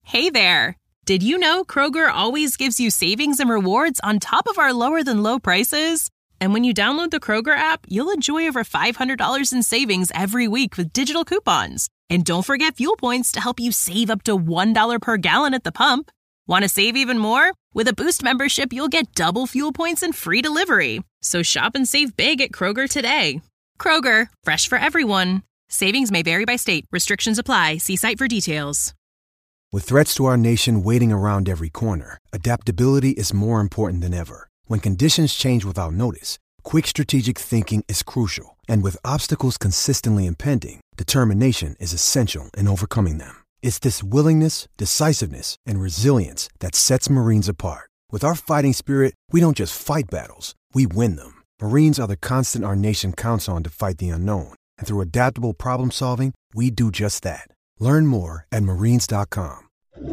Hey there! Did you know Kroger always gives you savings and rewards on top of our lower-than-low prices? And when you download the Kroger app, you'll enjoy over $500 in savings every week with digital coupons. And don't forget fuel points to help you save up to $1 per gallon at the pump. Want to save even more? With a Boost membership, you'll get double fuel points and free delivery. So shop and save big at Kroger today. Kroger, fresh for everyone. Savings may vary by state. Restrictions apply. See site for details. With threats to our nation waiting around every corner, adaptability is more important than ever. When conditions change without notice, quick strategic thinking is crucial. And with obstacles consistently impending, determination is essential in overcoming them. It's this willingness, decisiveness, and resilience that sets Marines apart. With our fighting spirit, we don't just fight battles, we win them. Marines are the constant our nation counts on to fight the unknown. And through adaptable problem solving, we do just that. Learn more at marines.com.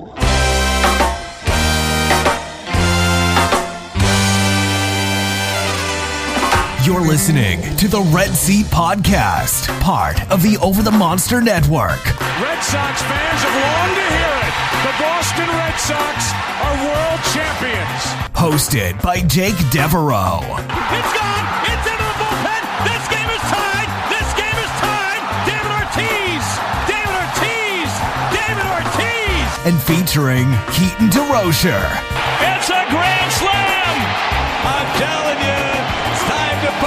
You're listening to the Red Seat Podcast, part of the Over the Monster Network. Red Sox fans have longed to hear it. The Boston Red Sox are world champions. Hosted by Jake Devereaux. It's gone. It's into the bullpen. This game is tied. This game is tied. David Ortiz. David Ortiz. David Ortiz. And featuring Keaton DeRocher. It's a grand slam. I'm telling you, it's time to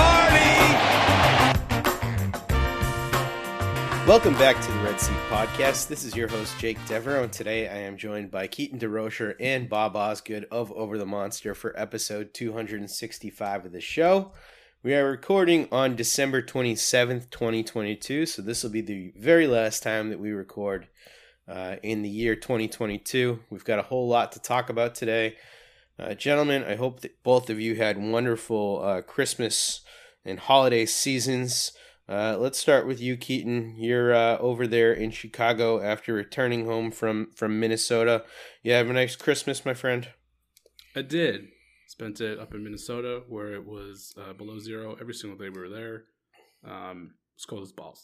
party. Welcome back to the Red Seat Podcast. This is your host, Jake Devereaux, and today I am joined by Keaton DeRocher and Bob Osgood of Over the Monster for episode 265 of the show. We are recording on December 27th, 2022, so this will be the very last time that we record in the year 2022. We've got a whole lot to talk about today. Gentlemen, I hope that both of you had wonderful Christmas and holiday seasons. Let's start with you, Keaton. You're over there in Chicago after returning home from Minnesota. You have a nice Christmas, my friend? I did. Spent it up in Minnesota where it was below zero every single day we were there. It's cold as balls.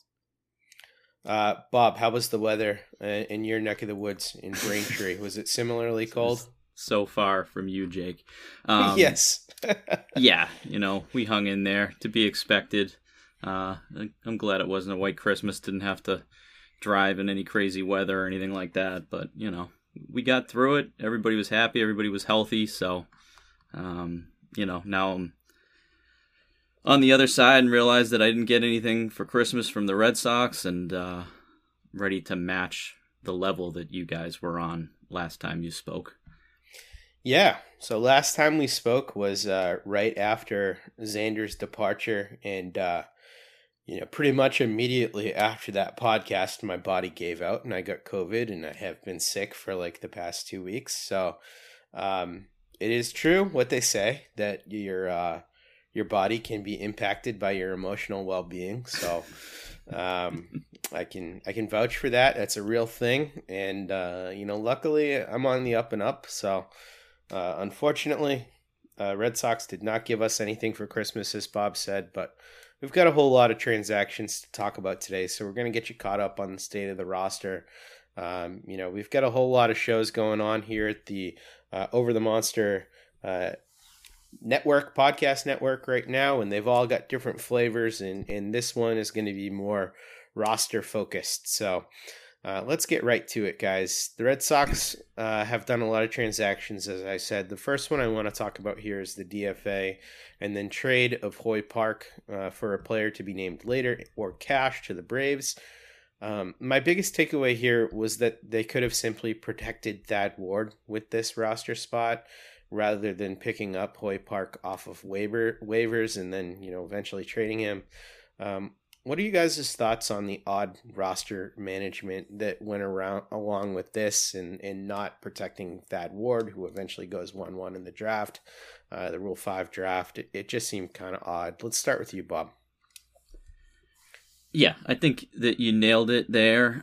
Bob, how was the weather in your neck of the woods in Braintree? Was it similarly cold? So far from you, Jake. Yes. Yeah, we hung in there to be expected. I'm glad it wasn't a white Christmas, didn't have to drive in any crazy weather or anything like that, but, we got through it. Everybody was happy, everybody was healthy, so, now I'm on the other side and realized that I didn't get anything for Christmas from the Red Sox and ready to match the level that you guys were on last time you spoke. Yeah, so last time we spoke was right after Xander's departure, and pretty much immediately after that podcast, my body gave out and I got COVID, and I have been sick for like the past 2 weeks. So it is true what they say, that your body can be impacted by your emotional well-being. So I can vouch for that. That's a real thing, and luckily I'm on the up and up. So unfortunately, Red Sox did not give us anything for Christmas, as Bob said, but we've got a whole lot of transactions to talk about today, so we're going to get you caught up on the state of the roster. We've got a whole lot of shows going on here at the Over the Monster podcast network right now, and they've all got different flavors, and this one is going to be more roster focused. So let's get right to it, guys. The Red Sox have done a lot of transactions, as I said. The first one I want to talk about here is the DFA and then trade of Hoy Park for a player to be named later, or cash to the Braves. My biggest takeaway here was that they could have simply protected Thad Ward with this roster spot rather than picking up Hoy Park off of waivers and then eventually trading him. What are you guys' thoughts on the odd roster management that went along with this and not protecting Thad Ward, who eventually goes 1-1 in the draft, the Rule 5 draft? It just seemed kind of odd. Let's start with you, Bob. Yeah, I think that you nailed it there.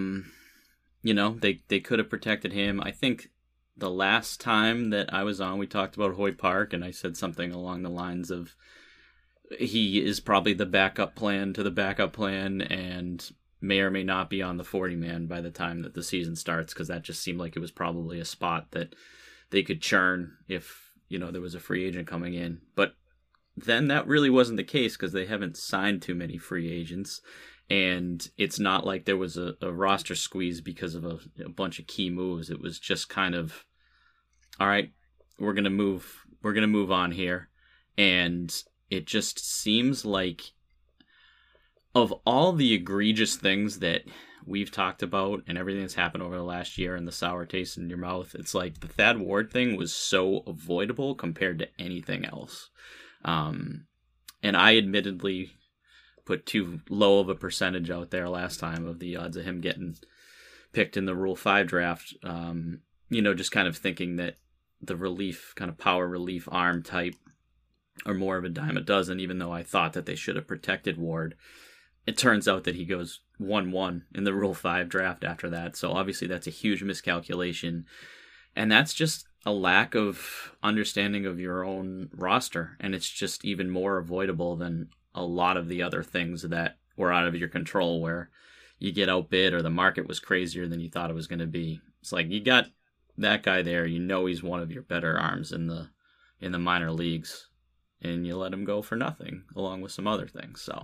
They could have protected him. I think the last time that I was on, we talked about Hoy Park, and I said something along the lines of he is probably the backup plan to the backup plan, and may or may not be on the 40-man by the time that the season starts, because that just seemed like it was probably a spot that they could churn if, there was a free agent coming in. But then that really wasn't the case, because they haven't signed too many free agents. And it's not like there was a roster squeeze because of a bunch of key moves. It was just kind of, all right, we're going to move on here. And it just seems like, of all the egregious things that we've talked about and everything that's happened over the last year and the sour taste in your mouth, it's like the Thad Ward thing was so avoidable compared to anything else. And I admittedly put too low of a percentage out there last time of the odds of him getting picked in the Rule 5 draft, just kind of thinking that the relief, kind of power relief arm type are more of a dime a dozen, even though I thought that they should have protected Ward. It turns out that he goes 1-1 in the Rule 5 draft after that. So obviously that's a huge miscalculation. And that's just a lack of understanding of your own roster. And it's just even more avoidable than a lot of the other things that were out of your control, where you get outbid or the market was crazier than you thought it was going to be. It's like, you got that guy there, he's one of your better arms in the minor leagues, and you let him go for nothing along with some other things. So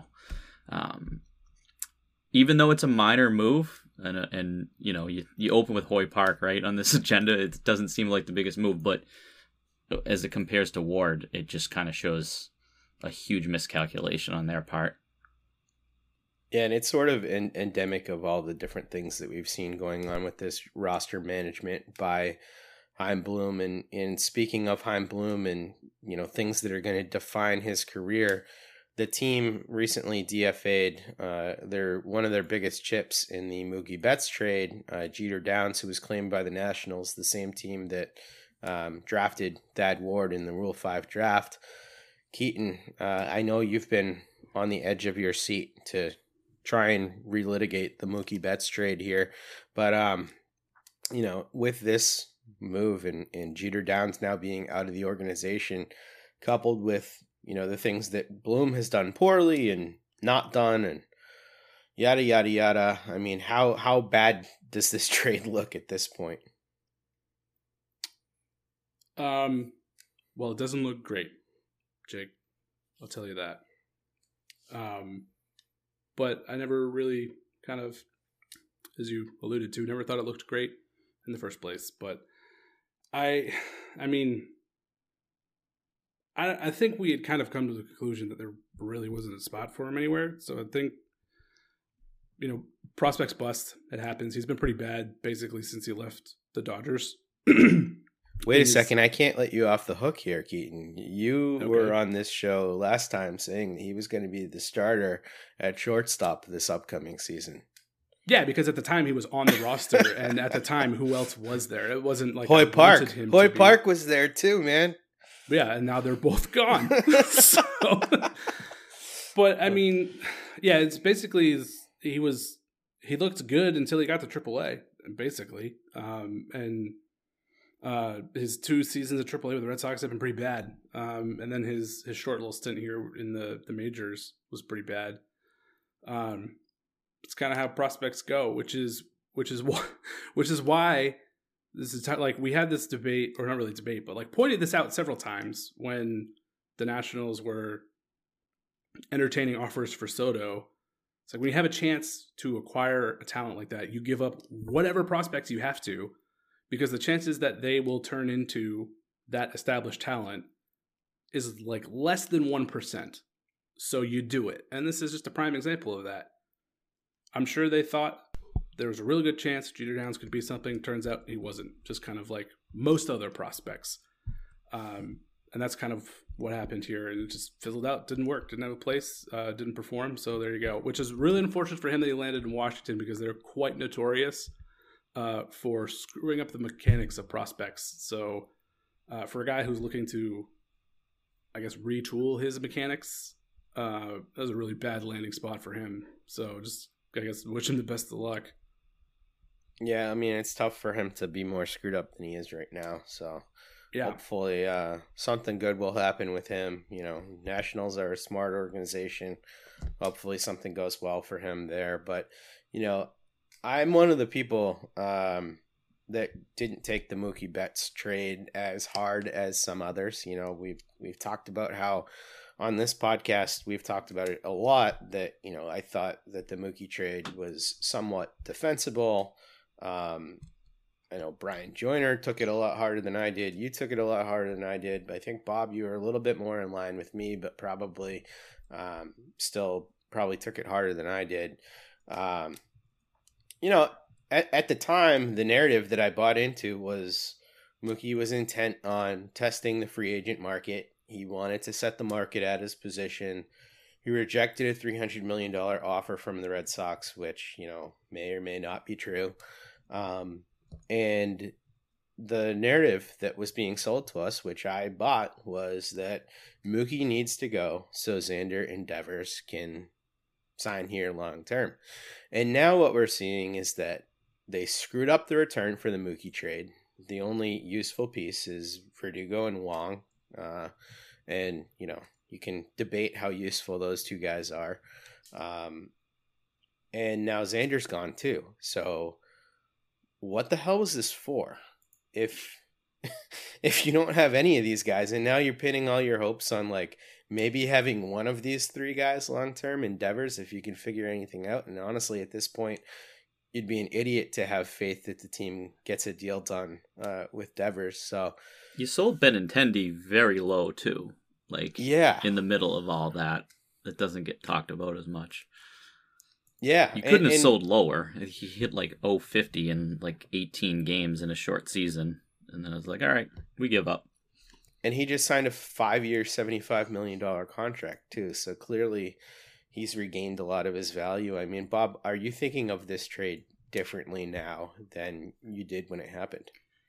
even though it's a minor move, and you open with Hoy Park, right, on this agenda, it doesn't seem like the biggest move, but as it compares to Ward, it just kind of shows a huge miscalculation on their part. Yeah, and it's sort of endemic of all the different things that we've seen going on with this roster management by Chaim Bloom. And speaking of Chaim Bloom and, things that are going to define his career, the team recently DFA'd one of their biggest chips in the Mookie Betts trade, Jeter Downs, who was claimed by the Nationals, the same team that drafted Thad Ward in the Rule 5 draft. Keaton, I know you've been on the edge of your seat to try and relitigate the Mookie Betts trade here, but with this move and Jeter Downs now being out of the organization, coupled with the things that Bloom has done poorly and not done, and yada yada yada. I mean, how bad does this trade look at this point? Well, it doesn't look great, Jake. I'll tell you that. But I never really kind of, as you alluded to, never thought it looked great in the first place. But I think we had kind of come to the conclusion that there really wasn't a spot for him anywhere. So I think, prospects bust. It happens. He's been pretty bad basically since he left the Dodgers. Wait a second. I can't let you off the hook here, Keaton. You were on this show last time saying that he was going to be the starter at shortstop this upcoming season. Yeah, because at the time he was on the roster, and at the time, who else was there? It wasn't like Hoy Park. Hoy Park was there too, man. Yeah, and now they're both gone. But I mean, yeah, it's basically he looked good until he got to AAA, basically, and his 2 seasons at AAA with the Red Sox have been pretty bad, and then his short little stint here in the majors was pretty bad. It's kind of how prospects go, which is why. This is like we had this debate, or not really debate, but like pointed this out several times when the Nationals were entertaining offers for Soto. It's like when you have a chance to acquire a talent like that, you give up whatever prospects you have to, because the chances that they will turn into that established talent is like less than 1%. So you do it. And this is just a prime example of that. I'm sure they thought there was a really good chance Jeter Downs could be something. Turns out he wasn't, just kind of like most other prospects. And that's kind of what happened here. And it just fizzled out, didn't work, didn't have a place, didn't perform. So there you go, which is really unfortunate for him that he landed in Washington, because they're quite notorious for screwing up the mechanics of prospects. So for a guy who's looking to, I guess, retool his mechanics, that was a really bad landing spot for him. So just, I guess, wish him the best of luck. Yeah, I mean, it's tough for him to be more screwed up than he is right now. So Yeah. Hopefully, something good will happen with him. Nationals are a smart organization. Hopefully, something goes well for him there. But I'm one of the people that didn't take the Mookie Betts trade as hard as some others. We've talked about how on this podcast we've talked about it a lot. That I thought that the Mookie trade was somewhat defensible. I know Brian Joyner took it a lot harder than I did. You took it a lot harder than I did. But I think, Bob, you were a little bit more in line with me, but probably still took it harder than I did. At the time, the narrative that I bought into was Mookie was intent on testing the free agent market. He wanted to set the market at his position. He rejected a $300 million offer from the Red Sox, which, may or may not be true. And the narrative that was being sold to us, which I bought, was that Mookie needs to go so Xander and Devers can sign here long term. And now what we're seeing is that they screwed up the return for the Mookie trade. The only useful piece is Verdugo and Wong. And, you can debate how useful those two guys are. And now Xander's gone too. So what the hell was this for? If you don't have any of these guys, and now you're pinning all your hopes on maybe having one of these three guys long term in Devers, if you can figure anything out. And honestly, at this point, you'd be an idiot to have faith that the team gets a deal done with Devers. So you sold Benintendi very low too, in the middle of all that. That doesn't get talked about as much. Yeah. You couldn't have sold lower. He hit 050 in 18 games in a short season. And then I was like, all right, we give up. And he just signed a 5-year, $75 million contract too. So clearly he's regained a lot of his value. I mean, Bob, are you thinking of this trade differently now than you did when it happened?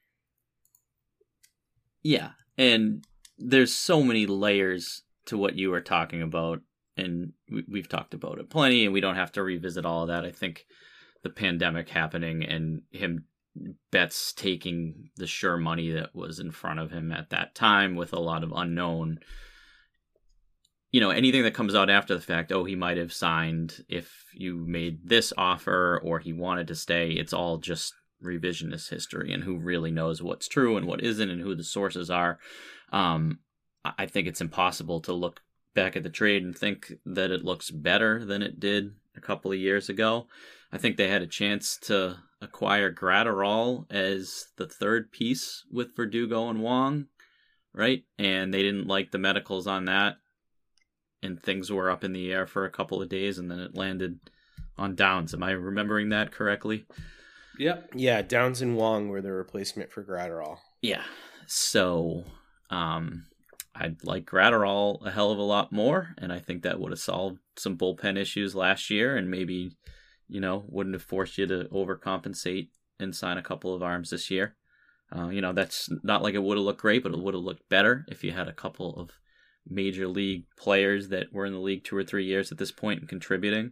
Yeah. And there's so many layers to what you were talking about. And we've talked about it plenty, and we don't have to revisit all of that. I think the pandemic happening and Betts taking the sure money that was in front of him at that time with a lot of unknown, anything that comes out after the fact, he might have signed if you made this offer or he wanted to stay. It's all just revisionist history, and who really knows what's true and what isn't and who the sources are. I think it's impossible to look back at the trade and think that it looks better than it did a couple of years ago. I think they had a chance to acquire Gratterall as the third piece with Verdugo and Wong, right? And they didn't like the medicals on that, and things were up in the air for a couple of days, and then it landed on Downs. Am I remembering that correctly? Yep. Yeah, Downs and Wong were the replacement for Gratterall. Yeah. So, I'd like Gratterall a hell of a lot more, and I think that would have solved some bullpen issues last year and maybe, wouldn't have forced you to overcompensate and sign a couple of arms this year. That's not like it would have looked great, but it would have looked better if you had a couple of major league players that were in the league 2 or 3 years at this point and contributing.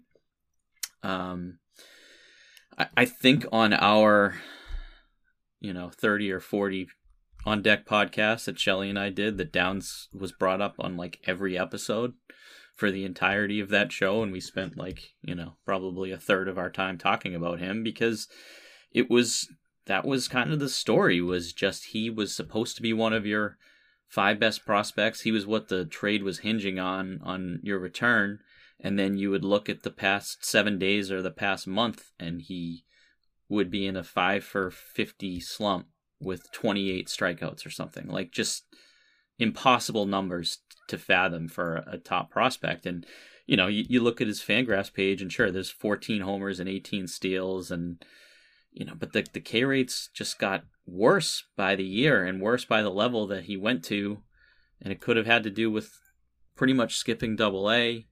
I think on our, 30 or 40 on deck podcast that Shelly and I did, that Downs was brought up on every episode for the entirety of that show, and we spent probably a third of our time talking about him because that was kind of the story, was just he was supposed to be one of your 5 best prospects. He was what the trade was hinging on your return, and then you would look at the past 7 days or the past month, and he would be in a 5 for 50 slump with 28 strikeouts or something. Just impossible numbers to fathom for a top prospect. And you look at his Fangraphs page, and sure, there's 14 homers and 18 steals, and but the K rates just got worse by the year and worse by the level that he went to, and it could have had to do with pretty much skipping Double-A.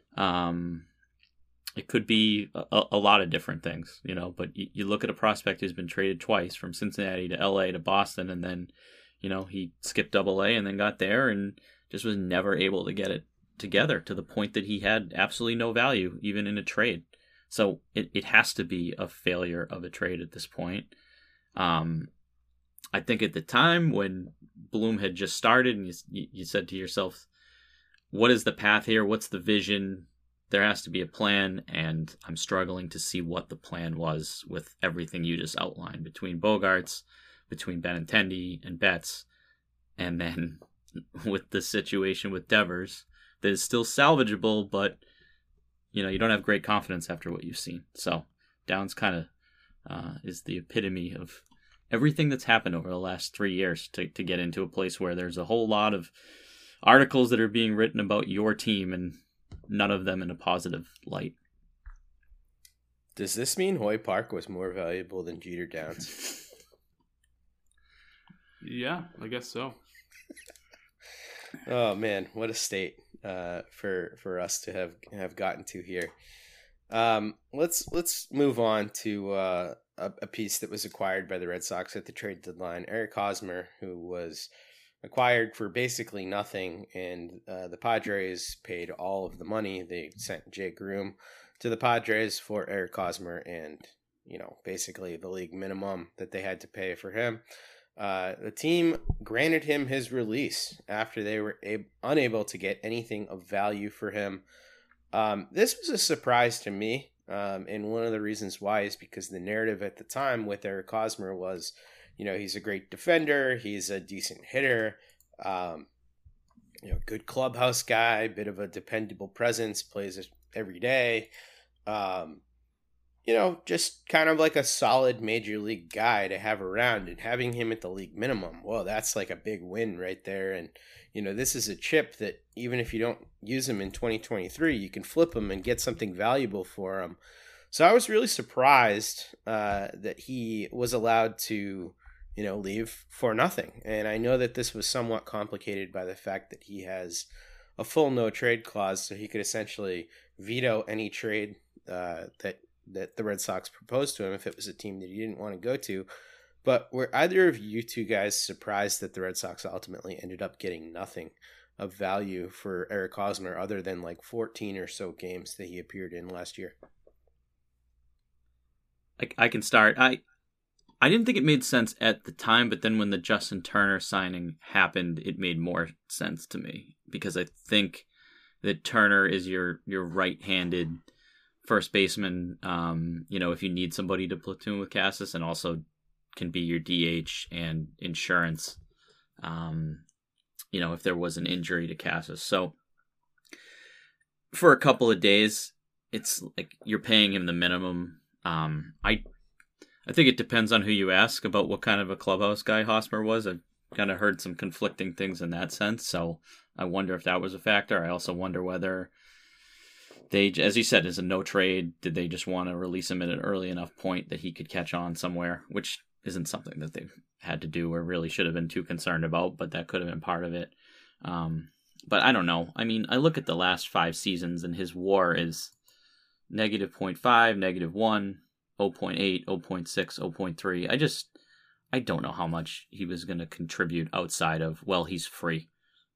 It could be a lot of different things, but you look at a prospect who's been traded twice from Cincinnati to LA to Boston, and then, he skipped Double-A and then got there and just was never able to get it together to the point that he had absolutely no value, even in a trade. So it has to be a failure of a trade at this point. I think at the time when Bloom had just started and you said to yourself, what is the path here? What's the vision? There has to be a plan, and I'm struggling to see what the plan was with everything you just outlined between Bogaerts, between Benintendi and Betts, and then with the situation with Devers that is still salvageable, but you don't have great confidence after what you've seen. So Downs kind of is the epitome of everything that's happened over the last 3 years to get into a place where there's a whole lot of articles that are being written about your team and none of them in a positive light. Does this mean Hoy Park was more valuable than Jeter Downs? Yeah, I guess so. Oh man, what a state for us to have gotten to here. Let's move on to a piece that was acquired by the Red Sox at the trade deadline. Eric Hosmer, who was acquired for basically nothing, and the Padres paid all of the money. They sent Jay Groom to the Padres for Eric Hosmer, and basically the league minimum that they had to pay for him. The team granted him his release after they were unable to get anything of value for him. This was a surprise to me, and one of the reasons why is because the narrative at the time with Eric Hosmer was, he's a great defender, he's a decent hitter, good clubhouse guy, bit of a dependable presence, plays every day. Just kind of like a solid major league guy to have around, and having him at the league minimum, well, that's like a big win right there. And, this is a chip that even if you don't use him in 2023, you can flip him and get something valuable for him. So I was really surprised that he was allowed to, leave for nothing. And I know that this was somewhat complicated by the fact that he has a full no trade clause, so he could essentially veto any trade that the Red Sox proposed to him if it was a team that he didn't want to go to. But were either of you two guys surprised that the Red Sox ultimately ended up getting nothing of value for Eric Hosmer other than like 14 or so games that he appeared in last year? I can start. I didn't think it made sense at the time, but then when the Justin Turner signing happened, it made more sense to me, because I think that Turner is your right-handed first baseman, if you need somebody to platoon with Casas, and also can be your DH and insurance, if there was an injury to Casas. So for a couple of days, it's like you're paying him the minimum. I think it depends on who you ask about what kind of a clubhouse guy Hosmer was. I've kind of heard some conflicting things in that sense, so I wonder if that was a factor. I also wonder whether they, as you said, is a no trade. Did they just want to release him at an early enough point that he could catch on somewhere, which isn't something that they've had to do or really should have been too concerned about, but that could have been part of it. But I don't know. I mean, I look at the last 5 seasons and his WAR is -0.5, -1, 0.8, 0.6, 0.3. I don't know how much he was going to contribute outside of, well, he's free.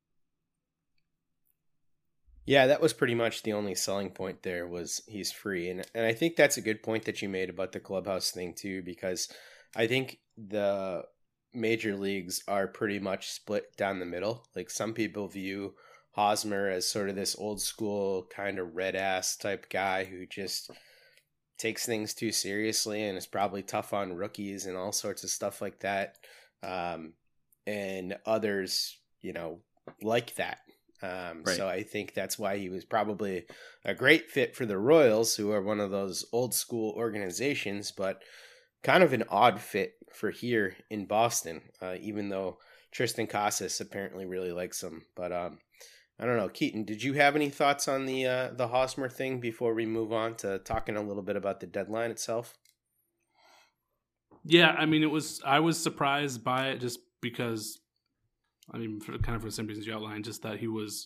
Yeah, that was pretty much the only selling point there, was he's free. And I think that's a good point that you made about the clubhouse thing too, because I think the major leagues are pretty much split down the middle. Like, some people view Hosmer as sort of this old school kind of red ass type guy who just takes things too seriously and is probably tough on rookies and all sorts of stuff like that. And others, like that. Right. So I think that's why he was probably a great fit for the Royals, who are one of those old school organizations, but kind of an odd fit for here in Boston, even though Tristan Casas apparently really likes him. But I don't know. Keaton, did you have any thoughts on the Hosmer thing before we move on to talking a little bit about the deadline itself? Yeah, I mean, I was surprised by it just because, for the same reasons you outlined, just that he was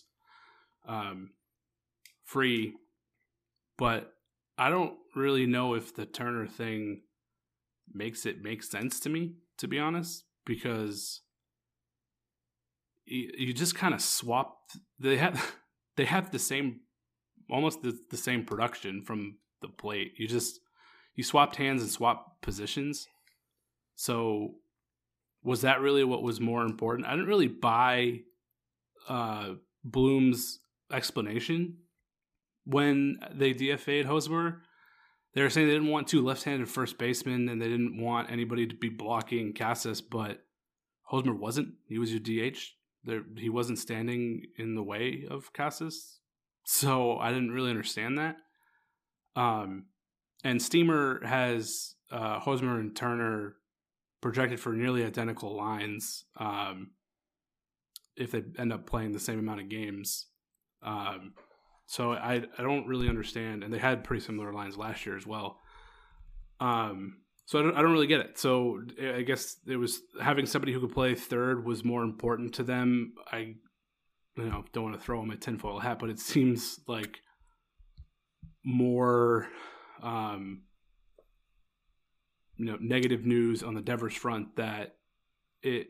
free. But I don't really know if the Turner thing makes it make sense to me, to be honest, because you just kind of swap. They have the same, almost the same production from the plate. You swapped hands and swapped positions. So was that really what was more important? I didn't really buy Bloom's explanation when they DFA'd Hosmer. They were saying they didn't want two left-handed first basemen and they didn't want anybody to be blocking Casas, but Hosmer wasn't. He was your DH. He wasn't standing in the way of Casas. So I didn't really understand that. And Steamer has Hosmer and Turner projected for nearly identical lines if they end up playing the same amount of games. So I don't really understand. And they had pretty similar lines last year as well. So I don't really get it. So I guess it was having somebody who could play third was more important to them. I don't want to throw them a tinfoil hat, but it seems like more negative news on the Devers front that it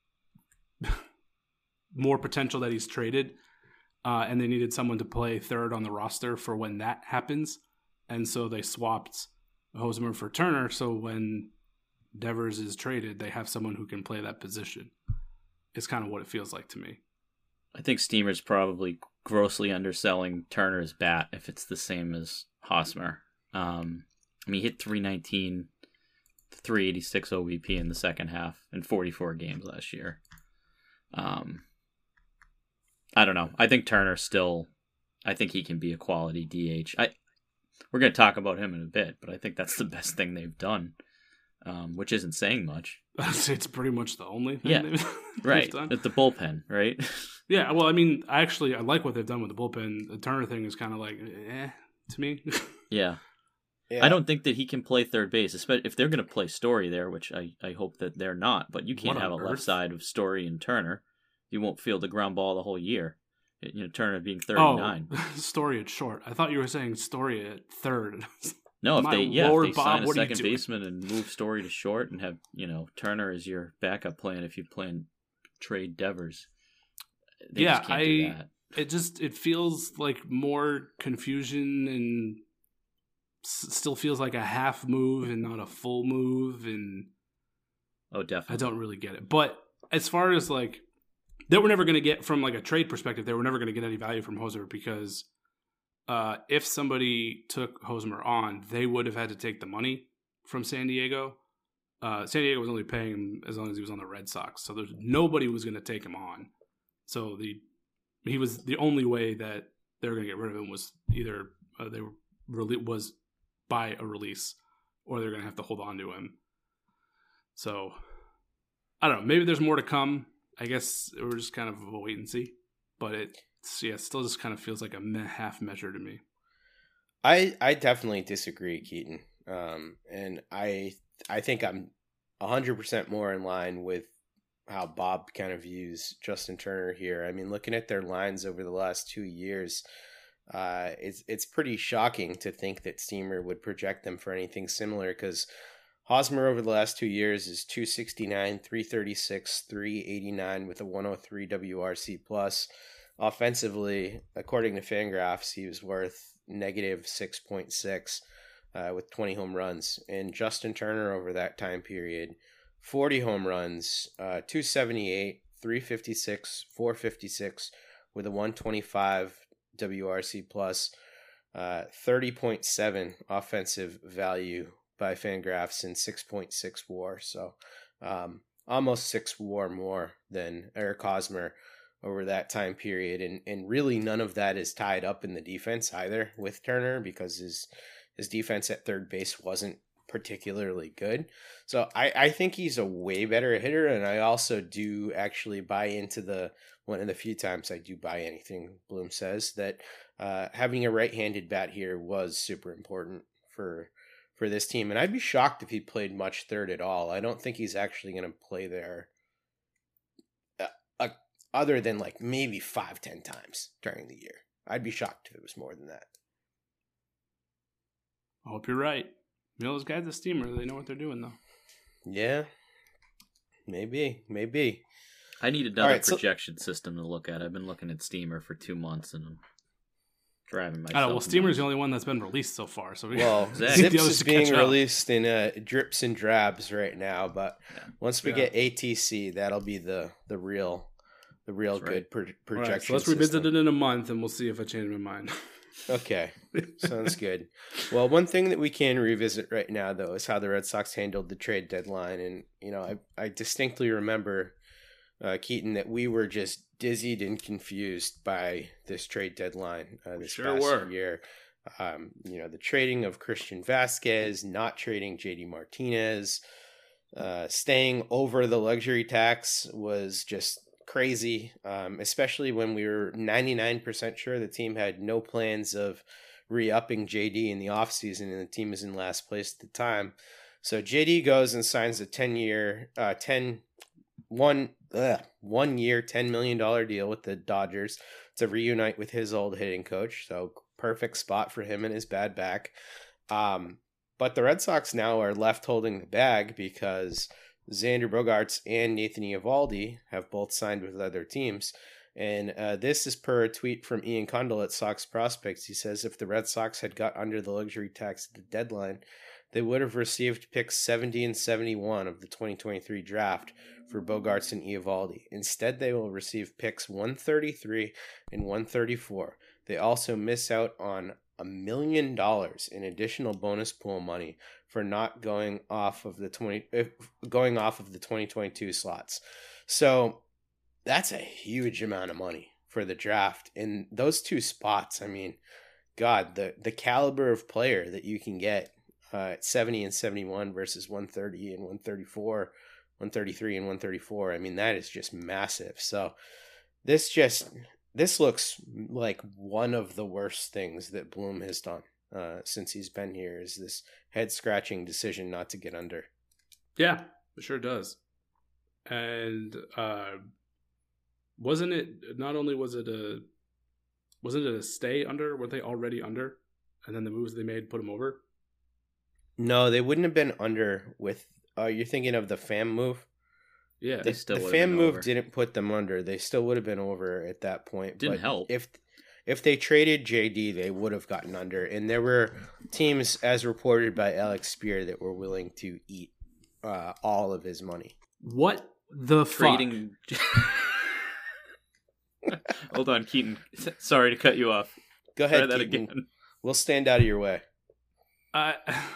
more potential that he's traded, and they needed someone to play third on the roster for when that happens, and so they swapped Hosmer for Turner, so when Devers is traded, they have someone who can play that position. It's kind of what it feels like to me. I think Steamer's probably grossly underselling Turner's bat if it's the same as Hosmer. He hit 319, 386 OBP in the second half in 44 games last year. I don't know. I think Turner I think he can be a quality DH. We're going to talk about him in a bit, but I think that's the best thing they've done, which isn't saying much. It's pretty much the only thing they've right. done. At the bullpen, right? Yeah, well, I like what they've done with the bullpen. The Turner thing is kind of like, to me. Yeah. I don't think that he can play third base, especially if they're going to play Story there, which I hope that they're not, but you can't have a left side of Story and Turner. You won't field the ground ball the whole year. Turner being 39. Oh, Story at short. I thought you were saying Story at third. No, if they sign a Bob, second baseman and move Story to short and have, Turner as your backup plan if you plan trade Devers. They just can't do that. It feels like more confusion and still feels like a half move and not a full move, and oh, definitely. I don't really get it. But as far as they were never going to get, from a trade perspective, they were never going to get any value from Hosmer because if somebody took Hosmer on, they would have had to take the money from San Diego. San Diego was only paying him as long as he was on the Red Sox, so nobody was going to take him on. So he was the only way that they were going to get rid of him was either was by a release, or they're going to have to hold on to him. So I don't know. Maybe there's more to come. I guess we're just kind of a wait and see. But it still just kind of feels like a half measure to me. I definitely disagree, Keaton. And I think I'm 100% more in line with how Bob kind of views Justin Turner here. Looking at their lines over the last 2 years, it's pretty shocking to think that Steamer would project them for anything similar, because Hosmer over the last 2 years is 269, 336, 389 with a 103 WRC plus. Offensively, according to Fangraphs, he was worth negative 6.6 with 20 home runs. And Justin Turner over that time period, 40 home runs, 278, 356, 456 with a 125 WRC plus, 30.7 offensive value by Fangraphs and 6.6 WAR. So almost 6 WAR more than Eric Hosmer over that time period. And really none of that is tied up in the defense either with Turner, because his defense at third base wasn't particularly good. So I think he's a way better hitter, and I also do actually buy into one of the few times I do buy anything Bloom says, that having a right-handed bat here was super important for this team. And I'd be shocked if he played much third at all. I don't think he's actually going to play there other than maybe 5-10 times during the year. I'd be shocked if it was more than that. I hope you're right. Those guys at Steamer, they know what they're doing, though. Yeah, maybe. I need another projection system to look at. I've been looking at Steamer for 2 months, and driving myself. I don't know. Well, Steamer's the only one that's been released so far. So Well, Exactly. Zips the others is to being catch up. released in drips and drabs right now, but once we Yeah. get ATC, that'll be the real That's good right. projection. All right, so let's revisit it in a month, and we'll see if I change my mind. Okay, sounds good. Well, one thing that we can revisit right now, though, is how the Red Sox handled the trade deadline. And, you know, I distinctly remember, Keaton, that we were just dizzied and confused by this trade deadline this Sure past were. year. You know, the trading of Christian Vasquez, not trading JD Martinez, staying over the luxury tax was just crazy, especially when we were 99% sure the team had no plans of re-upping JD in the offseason, and the team is in last place at the time. So JD goes and signs a 1-year, $10 million deal with the Dodgers to reunite with his old hitting coach. So perfect spot for him and his bad back. But the Red Sox now are left holding the bag because Xander Bogaerts and Nathan Eovaldi have both signed with other teams. And this is per a tweet from Ian Condell at Sox Prospects. He says if the Red Sox had got under the luxury tax at the deadline, they would have received picks 70 and 71 of the 2023 draft for Bogaerts and Eovaldi. Instead, they will receive picks 133 and 134. They also miss out on $1 million in additional bonus pool money for not going off of the 2022 slots. So that's a huge amount of money for the draft. In those two spots, I mean, God, the caliber of player that you can get at 70 and 71 versus 130 and 134, 133 and 134, I mean, that is just massive. So this looks like one of the worst things that Bloom has done since he's been here, is this head-scratching decision not to get under. Yeah, it sure does. And wasn't it a stay under? Were they already under? And then the moves they made put them over? No, they wouldn't have been under with. You're thinking of the FAM move? Yeah. The still would've FAM been move over. didn't put them under. They still would have been over at that point. Didn't but help. If they traded JD, they would have gotten under. And there were teams, as reported by Alex Spear, that were willing to eat all of his money. What the Trading. Hold on, Keaton. Sorry to cut you off. Go Try ahead, that Keaton. again. We'll stand out of your way. fuck?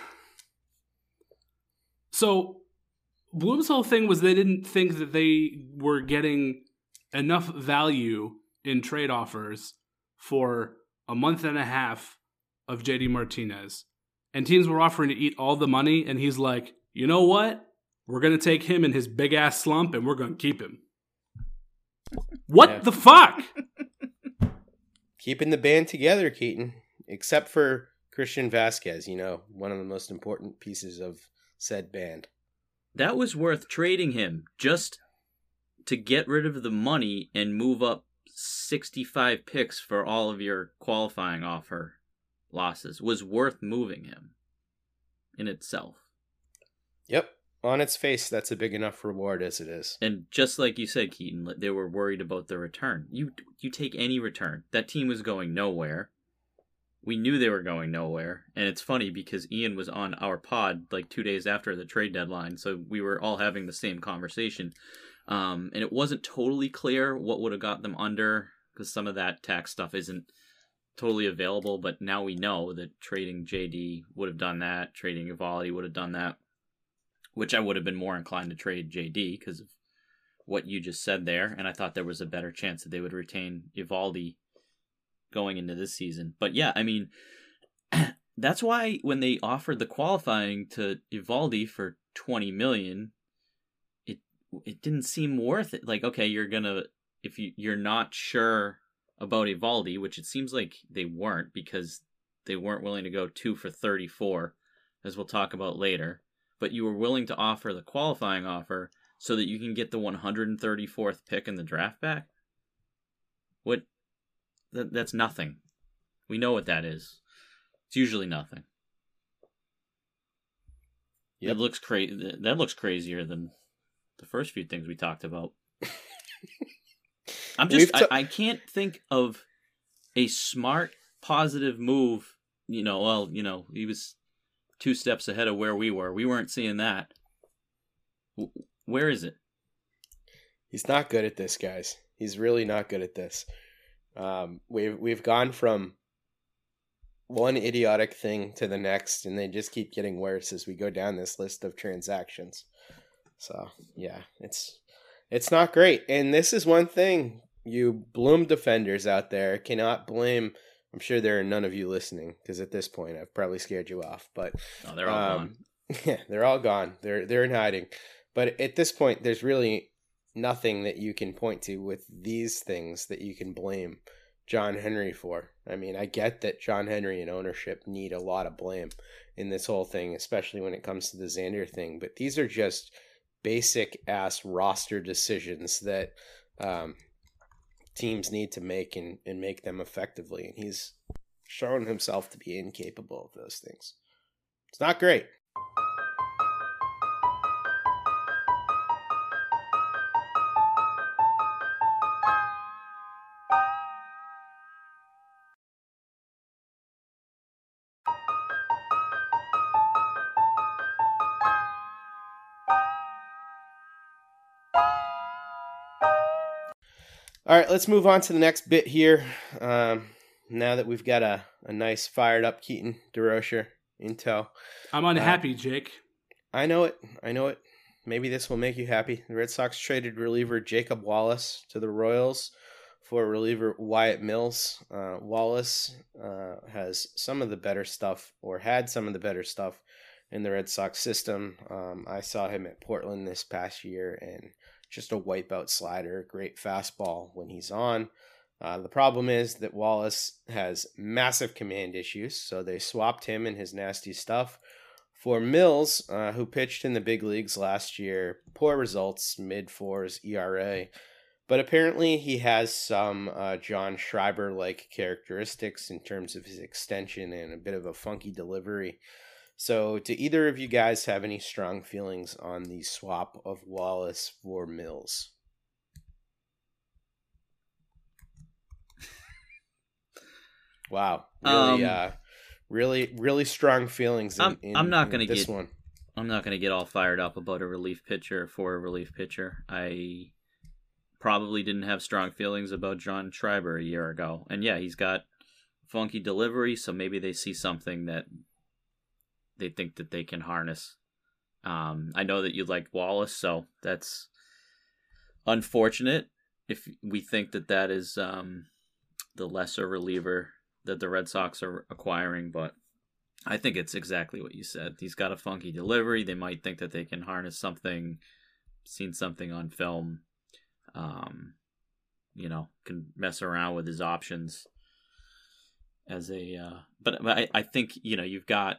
So Bloom's whole thing was they didn't think that they were getting enough value in trade offers for a month and a half of JD Martinez. And teams were offering to eat all the money, and he's like, you know what? We're going to take him in his big-ass slump, and we're going to keep him. What Yeah. the fuck? Keeping the band together, Keaton. Except for Christian Vasquez, one of the most important pieces of said band. That was worth trading him just to get rid of the money and move up 65 picks for all of your qualifying offer losses. Was worth moving him in itself. Yep. On its face, that's a big enough reward as it is. And just like you said, Keaton, they were worried about the return. You take any return. That team was going nowhere. We knew they were going nowhere. And it's funny because Ian was on our pod like 2 days after the trade deadline, so we were all having the same conversation. And it wasn't totally clear what would have got them under, because some of that tax stuff isn't totally available, but now we know that trading JD would have done that, trading Eovaldi would have done that, which I would have been more inclined to trade JD because of what you just said there, and I thought there was a better chance that they would retain Eovaldi going into this season. But yeah, I mean, that's why when they offered the qualifying to Eovaldi for $20 million, it didn't seem worth it. Like, okay, if you're not sure about Eovaldi, which it seems like they weren't, because they weren't willing to go 2 for 34, as we'll talk about later, but you were willing to offer the qualifying offer so that you can get the 134th pick in the draft back? That's nothing. We know what that is. It's usually nothing. Yep. That looks crazier than the first few things we talked about. I can't think of a smart positive move, he was 2 steps ahead of where we were. We weren't seeing that. Where is it? He's not good at this, guys. He's really not good at this. We've gone from one idiotic thing to the next, and they just keep getting worse as we go down this list of transactions. So yeah, it's not great. And this is one thing you Bloom defenders out there cannot blame. I'm sure there are none of you listening, because at this point I've probably scared you off. But they're all gone. Yeah, they're all gone. They're in hiding. But at this point, there's really nothing that you can point to with these things that you can blame John Henry for. I mean, I get that John Henry and ownership need a lot of blame in this whole thing, especially when it comes to the Xander thing. But these are just basic ass roster decisions that teams need to make and make them effectively. And he's shown himself to be incapable of those things. It's not great. All right, let's move on to the next bit here. Now that we've got a nice fired up Keaton DeRocher in tow. I'm unhappy, Jake. I know it. Maybe this will make you happy. The Red Sox traded reliever Jacob Wallace to the Royals for reliever Wyatt Mills. Wallace has some of the better stuff, or had some of the better stuff in the Red Sox system. I saw him at Portland this past year, and just a wipeout slider, great fastball when he's on. The problem is that Wallace has massive command issues, so they swapped him and his nasty stuff for Mills, who pitched in the big leagues last year. Poor results, mid-4s ERA, but apparently he has some John Schreiber-like characteristics in terms of his extension and a bit of a funky delivery. So, do either of you guys have any strong feelings on the swap of Wallace for Mills? Wow, really strong feelings. I'm not going to this get one. I'm not going to get all fired up about a relief pitcher for a relief pitcher. I probably didn't have strong feelings about John Schreiber a year ago, and yeah, he's got funky delivery, so maybe they see something that they think that they can harness. I know that you like Wallace, so that's unfortunate if we think that that is the lesser reliever that the Red Sox are acquiring, but I think it's exactly what you said. He's got a funky delivery. They might think that they can harness something, seen something on film, can mess around with his options as a, but I think, you've got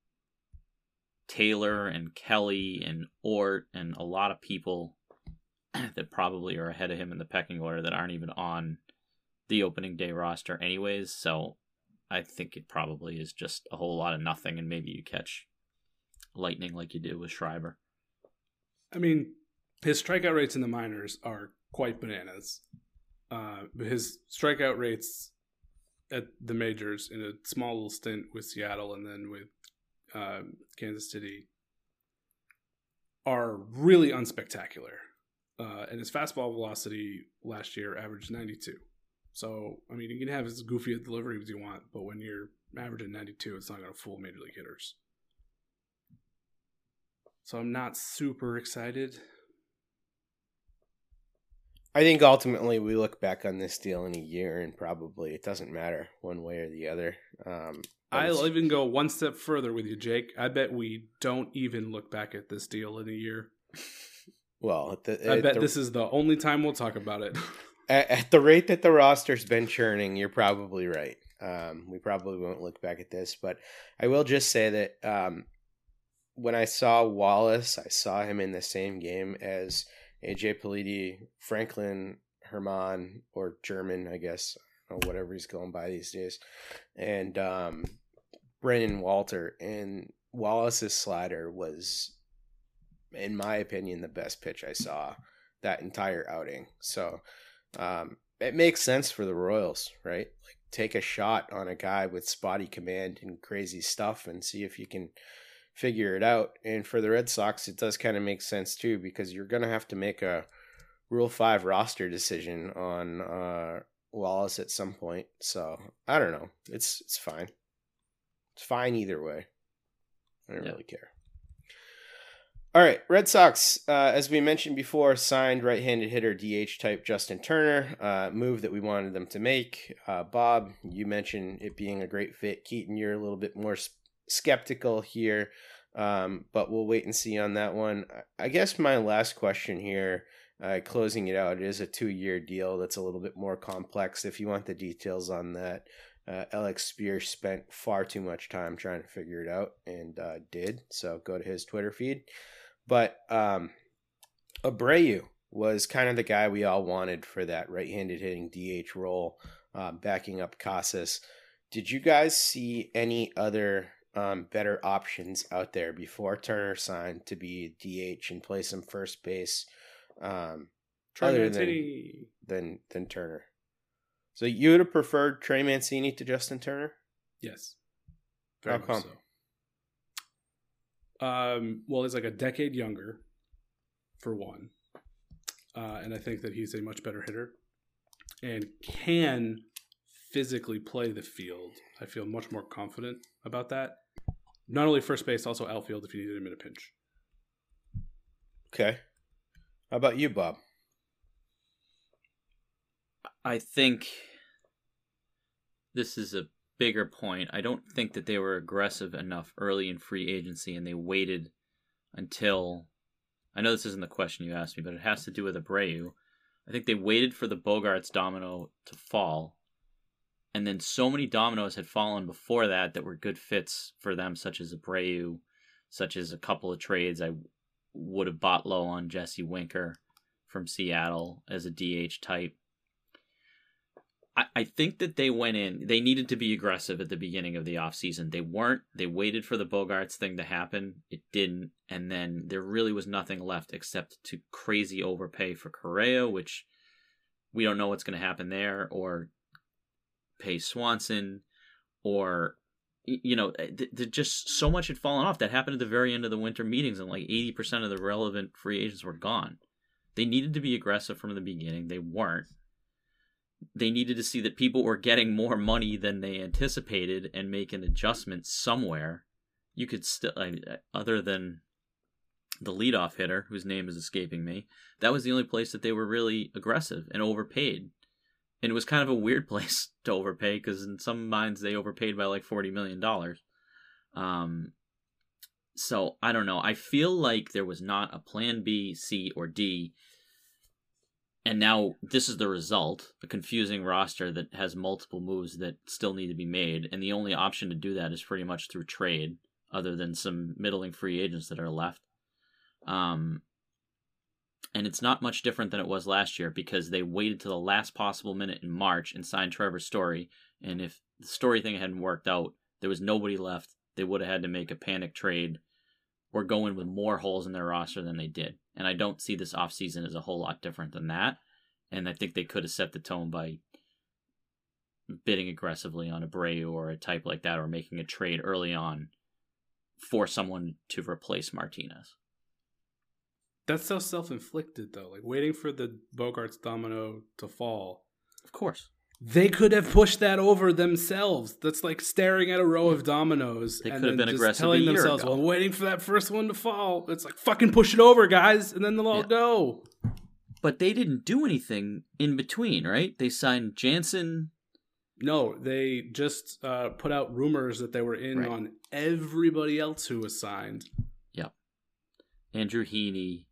Taylor and Kelly and Ort and a lot of people that probably are ahead of him in the pecking order that aren't even on the opening day roster anyways. So I think it probably is just a whole lot of nothing, and maybe you catch lightning like you did with Schreiber. I mean, his strikeout rates in the minors are quite bananas. His strikeout rates at the majors in a small little stint with Seattle and then with Kansas City are really unspectacular. And his fastball velocity last year averaged 92. So, I mean, you can have as goofy a delivery as you want, but when you're averaging 92, it's not going to fool major league hitters. So I'm not super excited. I think ultimately we look back on this deal in a year and probably it doesn't matter one way or the other. I'll even go one step further with you, Jake. I bet we don't even look back at this deal in a year. Well, I bet this is the only time we'll talk about it. At the rate that the roster's been churning, you're probably right. We probably won't look back at this, but I will just say that when I saw Wallace, I saw him in the same game as AJ Politi, Franklin Herman, or German, I guess, or whatever he's going by these days, and Brennan Walter. And Wallace's slider was, in my opinion, the best pitch I saw that entire outing. So it makes sense for the Royals, right? Like take a shot on a guy with spotty command and crazy stuff and see if you can figure it out. And for the Red Sox, it does kind of make sense too, because you're going to have to make a Rule 5 roster decision on Wallace at some point. So I don't know. It's fine. It's fine either way. I don't really care. All right, Red Sox, as we mentioned before, signed right-handed hitter DH type Justin Turner, move that we wanted them to make. Bob, you mentioned it being a great fit. Keaton, you're a little bit more skeptical here, but we'll wait and see on that one. I guess my last question here, closing it out, it is a 2-year deal that's a little bit more complex. If you want the details on that, Alex Spears spent far too much time trying to figure it out and did, so go to his Twitter feed. But Abreu was kind of the guy we all wanted for that right-handed hitting DH role, backing up Casas. Did you guys see any other better options out there before Turner signed to be DH and play some first base other than Turner? So you would have preferred Trey Mancini to Justin Turner? Yes. How come? So. Well, he's like a decade younger, for one. And I think that he's a much better hitter and can physically play the field. I feel much more confident about that. Not only first base, also outfield if you needed him in a pinch. Okay. How about you, Bob? I think this is a bigger point. I don't think that they were aggressive enough early in free agency, and they waited until... I know this isn't the question you asked me, but it has to do with Abreu. I think they waited for the Bogaerts domino to fall, and then so many dominoes had fallen before that were good fits for them, such as Abreu, such as a couple of trades. I would have bought low on Jesse Winker from Seattle as a DH type. I think that they went in, they needed to be aggressive at the beginning of the offseason. They weren't. They waited for the Bogaerts thing to happen. It didn't. And then there really was nothing left except to crazy overpay for Correa, which we don't know what's going to happen there, or pay Swanson, or, just so much had fallen off. That happened at the very end of the winter meetings, and like 80% of the relevant free agents were gone. They needed to be aggressive from the beginning. They weren't. They needed to see that people were getting more money than they anticipated and make an adjustment somewhere. You could still, other than the leadoff hitter, whose name is escaping me, that was the only place that they were really aggressive and overpaid. And it was kind of a weird place to overpay, because in some minds they overpaid by like $40 million. So I don't know. I feel like there was not a plan B, C, or D. And now this is the result, a confusing roster that has multiple moves that still need to be made. And the only option to do that is pretty much through trade, other than some middling free agents that are left. And it's not much different than it was last year, because they waited to the last possible minute in March and signed Trevor Story. And if the Story thing hadn't worked out, there was nobody left. They would have had to make a panic trade or go in with more holes in their roster than they did. And I don't see this offseason as a whole lot different than that. And I think they could have set the tone by bidding aggressively on Abreu or a type like that, or making a trade early on for someone to replace Martinez. That's so self-inflicted, though. Like, waiting for the Bogaerts domino to fall. Of course. They could have pushed that over themselves. That's like staring at a row of dominoes. They and could have been just aggressive telling a year themselves, ago. well, I'm waiting for that first one to fall. It's like, fucking push it over, guys, and then they'll all go. But they didn't do anything in between, right? They signed Jansen. No, they just put out rumors that they were in on everybody else who was signed. Yep. Andrew Heaney,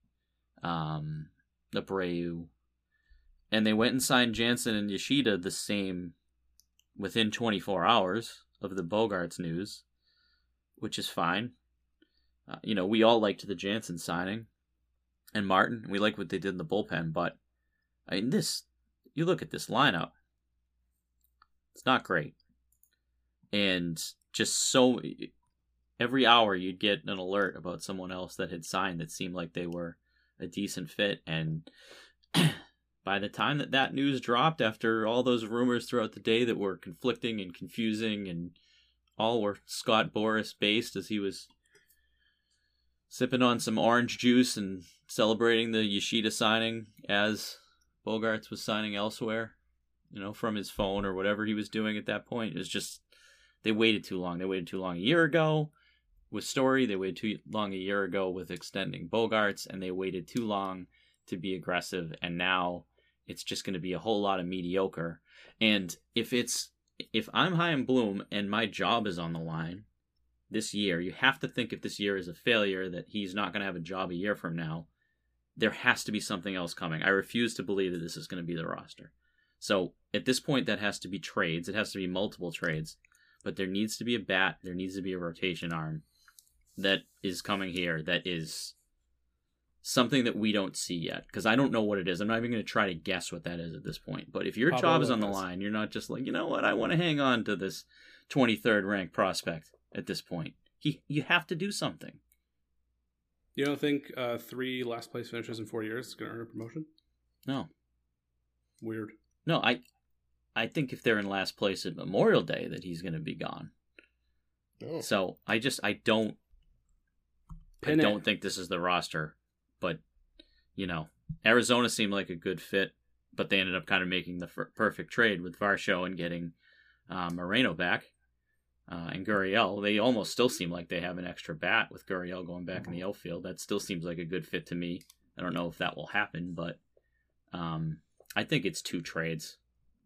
Abreu. And they went and signed Jansen and Yoshida the same within 24 hours of the Bogaerts news, which is fine. We all liked the Jansen signing. And Martin, we like what they did in the bullpen, but I mean, you look at this lineup, it's not great. And just so every hour you'd get an alert about someone else that had signed that seemed like they were a decent fit. And by the time that news dropped, after all those rumors throughout the day that were conflicting and confusing and all were Scott Boras based, as he was sipping on some orange juice and celebrating the Yoshida signing as Bogaerts was signing elsewhere, from his phone or whatever he was doing at that point. It was just, they waited too long. They waited too long a year ago with Story. They waited too long a year ago with extending Bogaerts, and they waited too long to be aggressive. And now it's just going to be a whole lot of mediocre. And if I'm Chaim Bloom and my job is on the line this year, you have to think if this year is a failure, that he's not going to have a job a year from now. There has to be something else coming. I refuse to believe that this is going to be the roster. So at this point, that has to be trades. It has to be multiple trades. But there needs to be a bat. There needs to be a rotation arm that is coming here that is something that we don't see yet. Because I don't know what it is. I'm not even going to try to guess what that is at this point. But if your job is on the line, you're not just like, you know what, I want to hang on to this 23rd ranked prospect at this point. You have to do something. You don't think 3 last place finishes in 4 years is going to earn a promotion? No. Weird. No, I think if they're in last place at Memorial Day, that he's going to be gone. Oh. So I don't think this is the roster. But, Arizona seemed like a good fit, but they ended up kind of making the perfect trade with Varsho and getting Moreno back. And Gurriel, they almost still seem like they have an extra bat with Gurriel going back in the outfield. That still seems like a good fit to me. I don't know if that will happen, but I think it's 2 trades.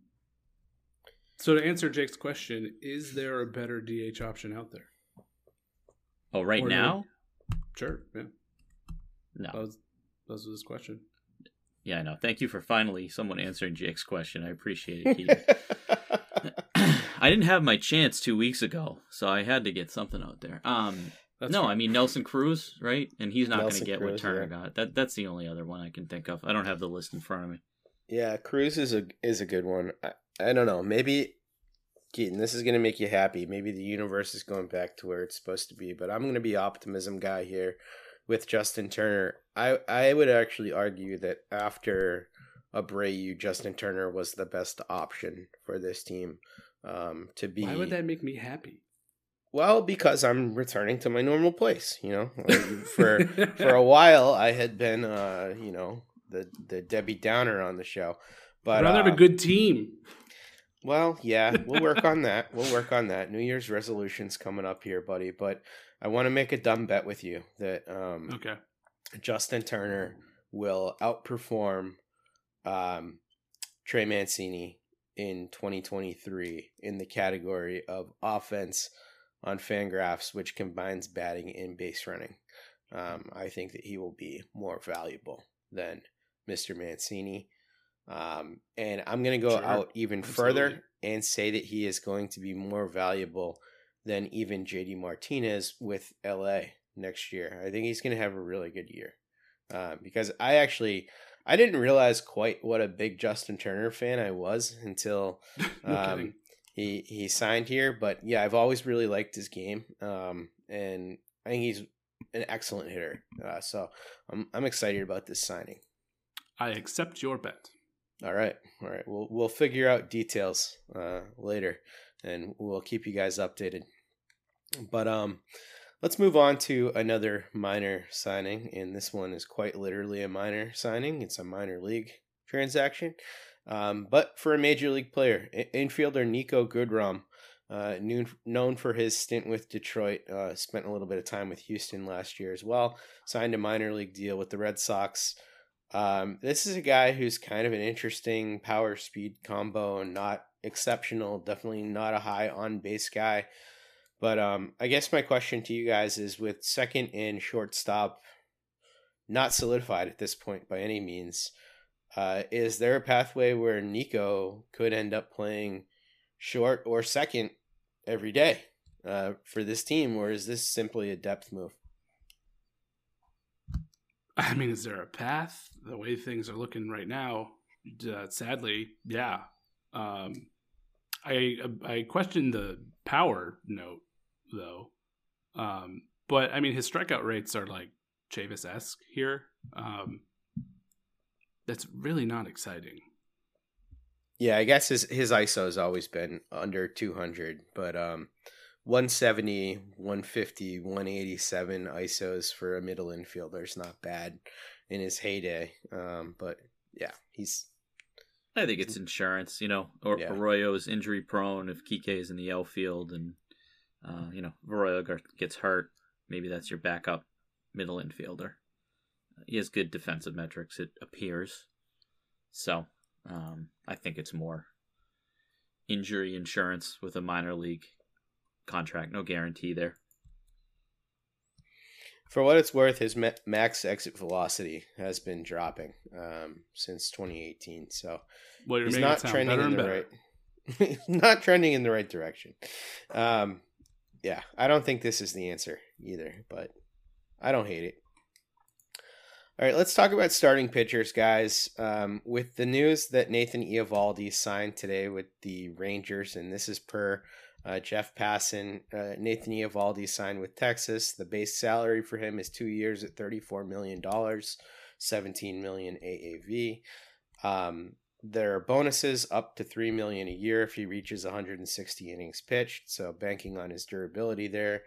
So to answer Jake's question, is there a better DH option out there? Oh, right now? Sure, yeah. No. That was his question. Yeah, I know. Thank you for finally someone answering Jake's question. I appreciate it, Keith. I didn't have my chance 2 weeks ago, so I had to get something out there. I mean Nelson Cruz, right? And he's not going to get what Turner got. That's the only other one I can think of. I don't have the list in front of me. Yeah, Cruz is a good one. I don't know. Maybe, Keaton, this is going to make you happy. Maybe the universe is going back to where it's supposed to be. But I'm going to be optimism guy here with Justin Turner. I would actually argue that after Abreu, Justin Turner was the best option for this team to be. Why would that make me happy? Well, because I'm returning to my normal place. For a while I had been the Debbie Downer on the show. But I'd rather have a good team. Well, yeah, we'll work on that. New Year's resolutions coming up here, buddy. But I want to make a dumb bet with you that okay, Justin Turner will outperform Trey Mancini in 2023 in the category of offense on Fangraphs, which combines batting and base running. I think that he will be more valuable than Mr. Mancini. And I'm going to go out even further and say that he is going to be more valuable than even JD Martinez with LA next year. I think he's going to have a really good year. Because I didn't realize quite what a big Justin Turner fan I was until he signed here. But yeah, I've always really liked his game. And I think he's an excellent hitter. So I'm excited about this signing. I accept your bet. All right. We'll figure out details later, and we'll keep you guys updated. But let's move on to another minor signing, and this one is quite literally a minor signing. It's a minor league transaction, but for a major league player, infielder Nico Goodrum, known for his stint with Detroit, spent a little bit of time with Houston last year as well. Signed a minor league deal with the Red Sox. This is a guy who's kind of an interesting power speed combo and not exceptional, definitely not a high on base guy. But I guess my question to you guys is, with second and shortstop not solidified at this point by any means, is there a pathway where Nico could end up playing short or second every day for this team, or is this simply a depth move? I mean, is there a path? The way things are looking right now, sadly, yeah. I question the power note, though. But, I mean, his strikeout rates are like Chavis-esque here. that's really not exciting. Yeah, I guess his ISO has always been under 200, but 170, 150, 187 ISOs for a middle infielder is not bad in his heyday. But yeah, I think it's insurance, Arroyo is injury prone if Kike is in the outfield and, Arroyo gets hurt. Maybe that's your backup middle infielder. He has good defensive metrics, it appears. So, I think it's more injury insurance with a minor league contract. No guarantee there. For what it's worth, his max exit velocity has been dropping since 2018. So he's not trending in the right. Not trending in the right direction. Yeah, I don't think this is the answer either, but I don't hate it. All right, let's talk about starting pitchers, guys. With the news that Nathan Eovaldi signed today with the Rangers, and this is per Jeff Passan, Nathan Eovaldi signed with Texas. The base salary for him is 2 years at $34 million, $17 million AAV. There are bonuses up to $3 million a year if he reaches 160 innings pitched, so banking on his durability there.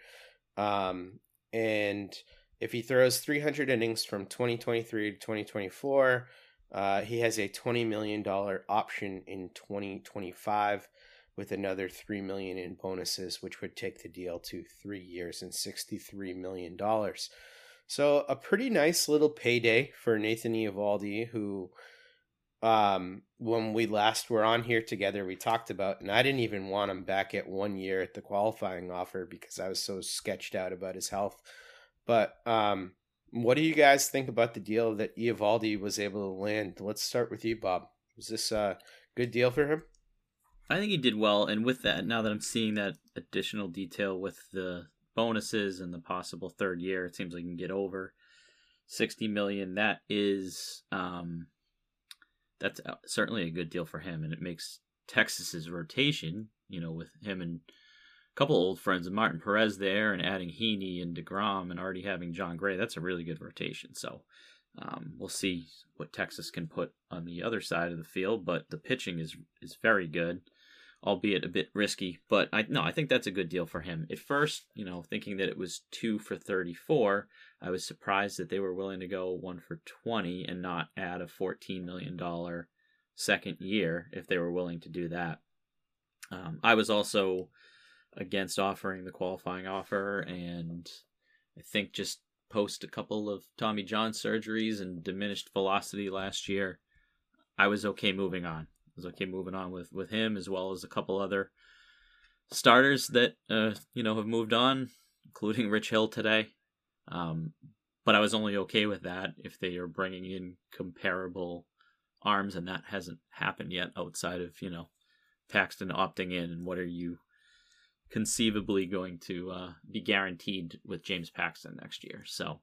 And if he throws 300 innings from 2023 to 2024, he has a $20 million option in 2025 with another $3 million in bonuses, which would take the deal to 3 years and $63 million. So a pretty nice little payday for Nathan Eovaldi, who when we last were on here together, we talked about, and I didn't even want him back at 1 year at the qualifying offer because I was so sketched out about his health. But what do you guys think about the deal that Eovaldi was able to land? Let's start with you, Bob. Was this a good deal for him? I think he did well, and with that, now that I'm seeing that additional detail with the bonuses and the possible third year, it seems like he can get over $60 million. That is, that's certainly a good deal for him, and it makes Texas's rotation, with him and a couple old friends of Martin Perez there, and adding Heaney and DeGrom, and already having John Gray. That's a really good rotation. So we'll see what Texas can put on the other side of the field, but the pitching is very good, albeit a bit risky. But I think that's a good deal for him. At first, thinking that it was 2 for $34, I was surprised that they were willing to go 1 for $20 and not add a $14 million second year if they were willing to do that. I was also against offering the qualifying offer, and I think just post a couple of Tommy John surgeries and diminished velocity last year, I was okay moving on. I was okay moving on with him, as well as a couple other starters that have moved on, including Rich Hill today. But I was only okay with that if they are bringing in comparable arms, and that hasn't happened yet outside of Paxton opting in. And what are you conceivably going to be guaranteed with James Paxton next year? So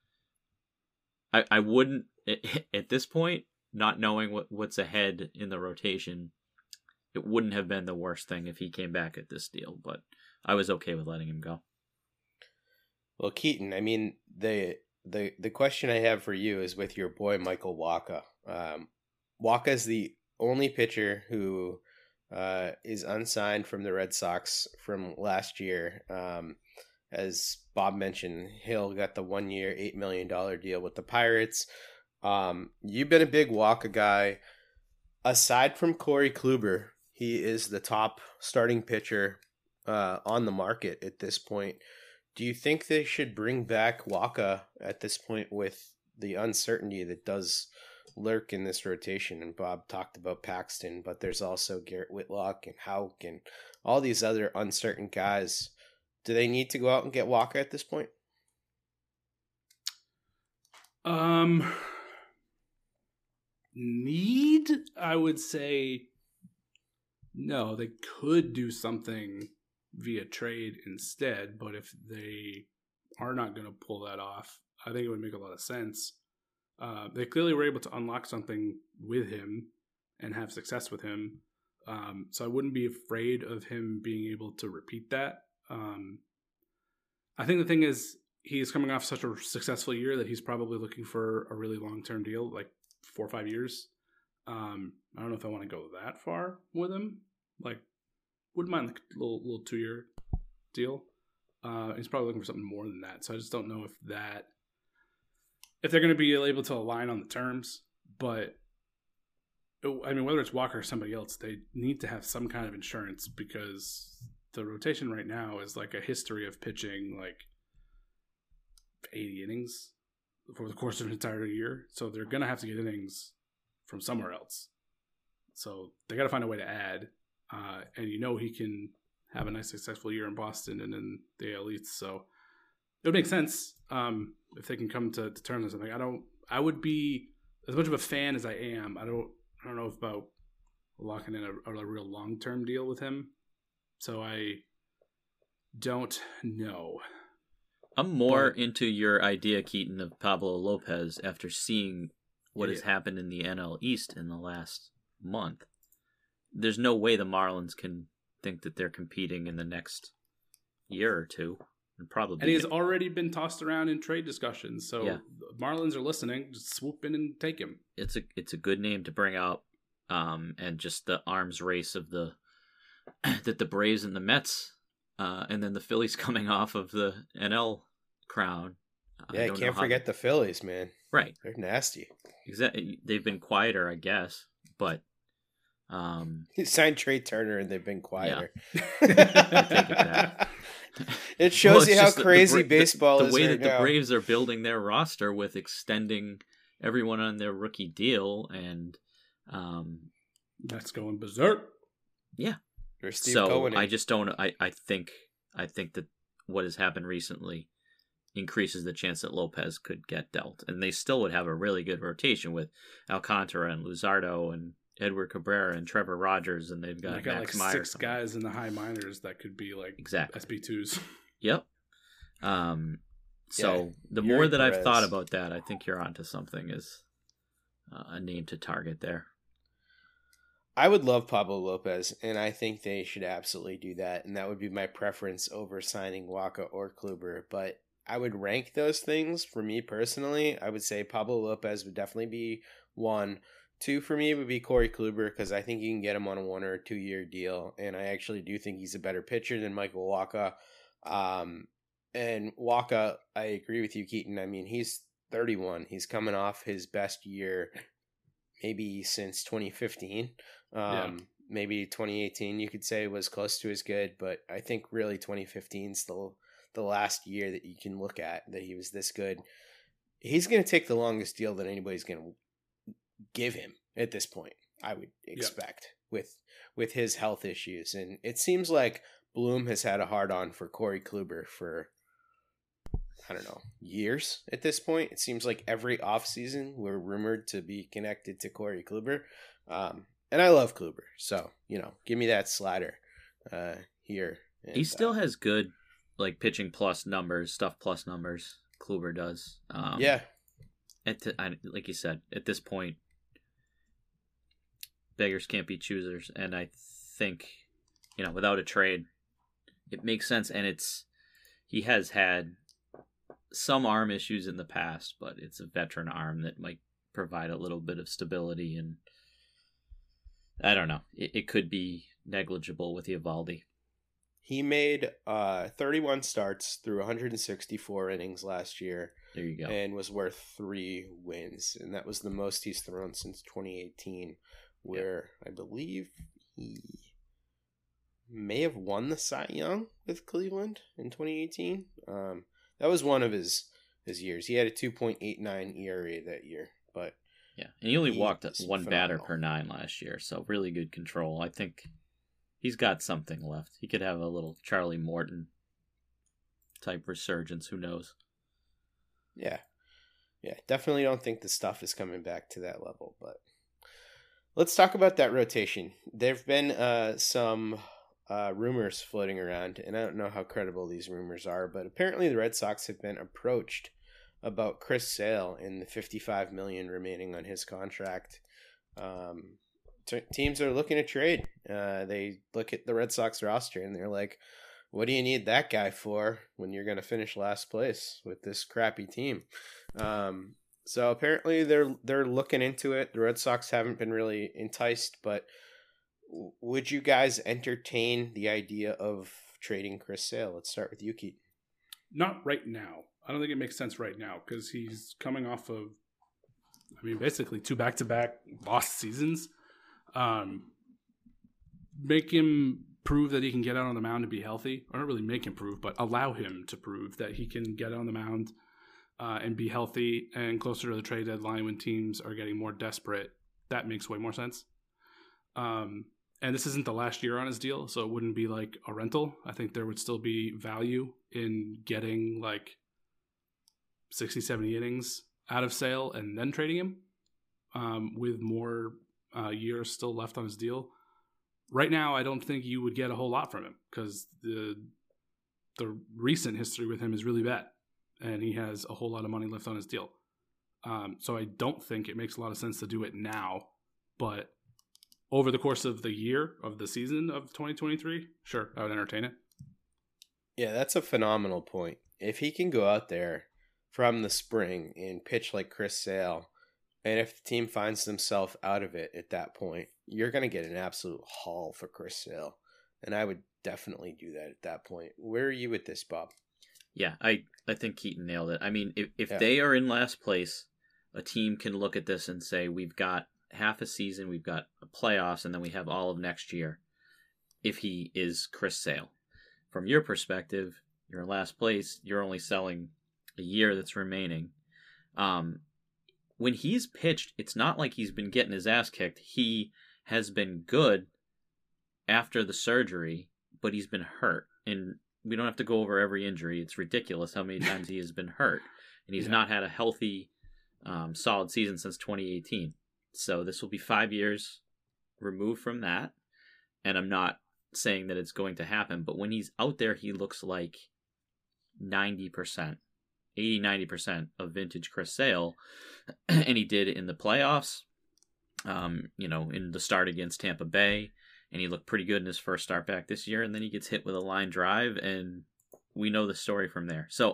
I wouldn't, at this point, not knowing what's ahead in the rotation, it wouldn't have been the worst thing if he came back at this deal, but I was okay with letting him go. Well, Keaton, I mean, the question I have for you is with your boy Michael Wacha. Wacha's the only pitcher who is unsigned from the Red Sox from last year. As Bob mentioned, Hill got the 1 year, $8 million deal with the Pirates. You've been a big Wacha guy. Aside from Corey Kluber, he is the top starting pitcher on the market at this point. Do you think they should bring back Wacha at this point with the uncertainty that does lurk in this rotation? And Bob talked about Paxton, but there's also Garrett Whitlock and Houck and all these other uncertain guys. Do they need to go out and get Wacha at this point? I would say no. They could do something via trade instead, but if they are not going to pull that off, I think it would make a lot of sense. They clearly were able to unlock something with him and have success with him. So I wouldn't be afraid of him being able to repeat that. I think the thing is, he's coming off such a successful year that he's probably looking for a really long-term deal. Like 4 or 5 years. I don't know if I want to go that far with him. Like, wouldn't mind a little 2-year deal. He's probably looking for something more than that. So I just don't know if they're going to be able to align on the terms. But I mean, whether it's Walker or somebody else, they need to have some kind of insurance, because the rotation right now is like a history of pitching like 80 innings over the course of an entire year. So they're going to have to get innings from somewhere else. So they got to find a way to add. And he can have a nice successful year in Boston and in the AL East. So it would make sense if they can come to terms with something. I would be, as much of a fan as I am, I don't know about locking in a real long-term deal with him. So I don't know. I'm more into your idea, Keaton, of Pablo Lopez after seeing what has happened in the NL East in the last month. There's no way the Marlins can think that they're competing in the next year or two. And he has already been tossed around in trade discussions. So the Marlins are listening. Just swoop in and take him. It's a good name to bring up, and just the arms race of the Braves and the Mets, and then the Phillies coming off of the NL crown. You can't forget the Phillies, man. Right, they're nasty. Exactly, they've been quieter, I guess, but he signed Trey Turner, and they've been quieter. Yeah. I take it back. It shows you how crazy baseball is. The way right that now. The Braves are building their roster with extending everyone on their rookie deal, and that's going berserk. Yeah. So I just don't. I think that what has happened recently increases the chance that Lopez could get dealt, and they still would have a really good rotation with Alcantara and Luzardo and Edward Cabrera and Trevor Rogers, and they've got Max like Meyer 6 guys in the high minors that could be like SB2s. Yep. So the more that I've thought about that, I think you're onto something as a name to target there. I would love Pablo Lopez, and I think they should absolutely do that, and that would be my preference over signing Wacha or Kluber. But I would rank those things for me personally. I would say Pablo Lopez would definitely be 1. 2 for me would be Corey Kluber, because I think you can get him on a 1 or 2 year deal, and I actually do think he's a better pitcher than Michael Wacha. And Wacha, I agree with you, Keaton. I mean, he's 31. He's coming off his best year maybe since 2015. Maybe 2018 you could say was close to as good, but I think really 2015 is the last year that you can look at that he was this good. He's going to take the longest deal that anybody's going to give him at this point, I would expect, with his health issues. And it seems like Bloom has had a hard-on for Corey Kluber for, I don't know, years at this point. It seems like every offseason we're rumored to be connected to Corey Kluber. And I love Kluber, so, give me that slider here. And, he still has good, like, pitching plus numbers, stuff plus numbers. Kluber does. Like you said, at this point, beggars can't be choosers, and I think, without a trade, it makes sense. And he has had some arm issues in the past, but it's a veteran arm that might provide a little bit of stability, and I don't know, it could be negligible with Eovaldi. He made 31 starts through 164 innings last year. There you go. And was worth 3 wins, and that was the most he's thrown since 2018, where I believe he may have won the Cy Young with Cleveland in 2018. That was one of his years. He had a 2.89 ERA that year, but and he only walked 1 batter per 9 last year, so really good control. I think he's got something left. He could have a little Charlie Morton type resurgence. Who knows? Yeah, definitely don't think the stuff is coming back to that level, but let's talk about that rotation. There've been some rumors floating around, and I don't know how credible these rumors are, but apparently the Red Sox have been approached about Chris Sale and the $55 million remaining on his contract. Teams are looking to trade. They look at the Red Sox roster and they're like, what do you need that guy for when you're going to finish last place with this crappy team? So apparently they're looking into it. The Red Sox haven't been really enticed, but would you guys entertain the idea of trading Chris Sale? Let's start with you, Keaton. Not right now. I don't think it makes sense right now because he's coming off of, basically 2 back-to-back lost seasons. Make him prove that he can get out on the mound and be healthy. Or not really make him prove, but allow him to prove that he can get on the mound and be healthy, and closer to the trade deadline when teams are getting more desperate. That makes way more sense. And this isn't the last year on his deal, so it wouldn't be like a rental. I think there would still be value in getting like 60, 70 innings out of Sale and then trading him with more years still left on his deal. Right now, I don't think you would get a whole lot from him because the recent history with him is really bad, and he has a whole lot of money left on his deal. So I don't think it makes a lot of sense to do it now, but over the course of the year, of the season of 2023, sure, I would entertain it. Yeah, that's a phenomenal point. If he can go out there from the spring and pitch like Chris Sale, and if the team finds themselves out of it at that point, you're going to get an absolute haul for Chris Sale. And I would definitely do that at that point. Where are you with this, Bob? Yeah, I think Keaton nailed it. I mean, if they are in last place, a team can look at this and say, we've got half a season, we've got playoffs, and then we have all of next year if he is Chris Sale. From your perspective, you're in last place, you're only selling a year that's remaining. When he's pitched, it's not like he's been getting his ass kicked. He has been good after the surgery, but he's been hurt. And we don't have to go over every injury. It's ridiculous how many times he has been hurt. And he's not had a healthy, solid season since 2018. So this will be 5 years removed from that. And I'm not saying that it's going to happen, but when he's out there, he looks like 90%. 80-90% of vintage Chris Sale, and he did in the playoffs, in the start against Tampa Bay, and he looked pretty good in his first start back this year, and then he gets hit with a line drive, and we know the story from there. So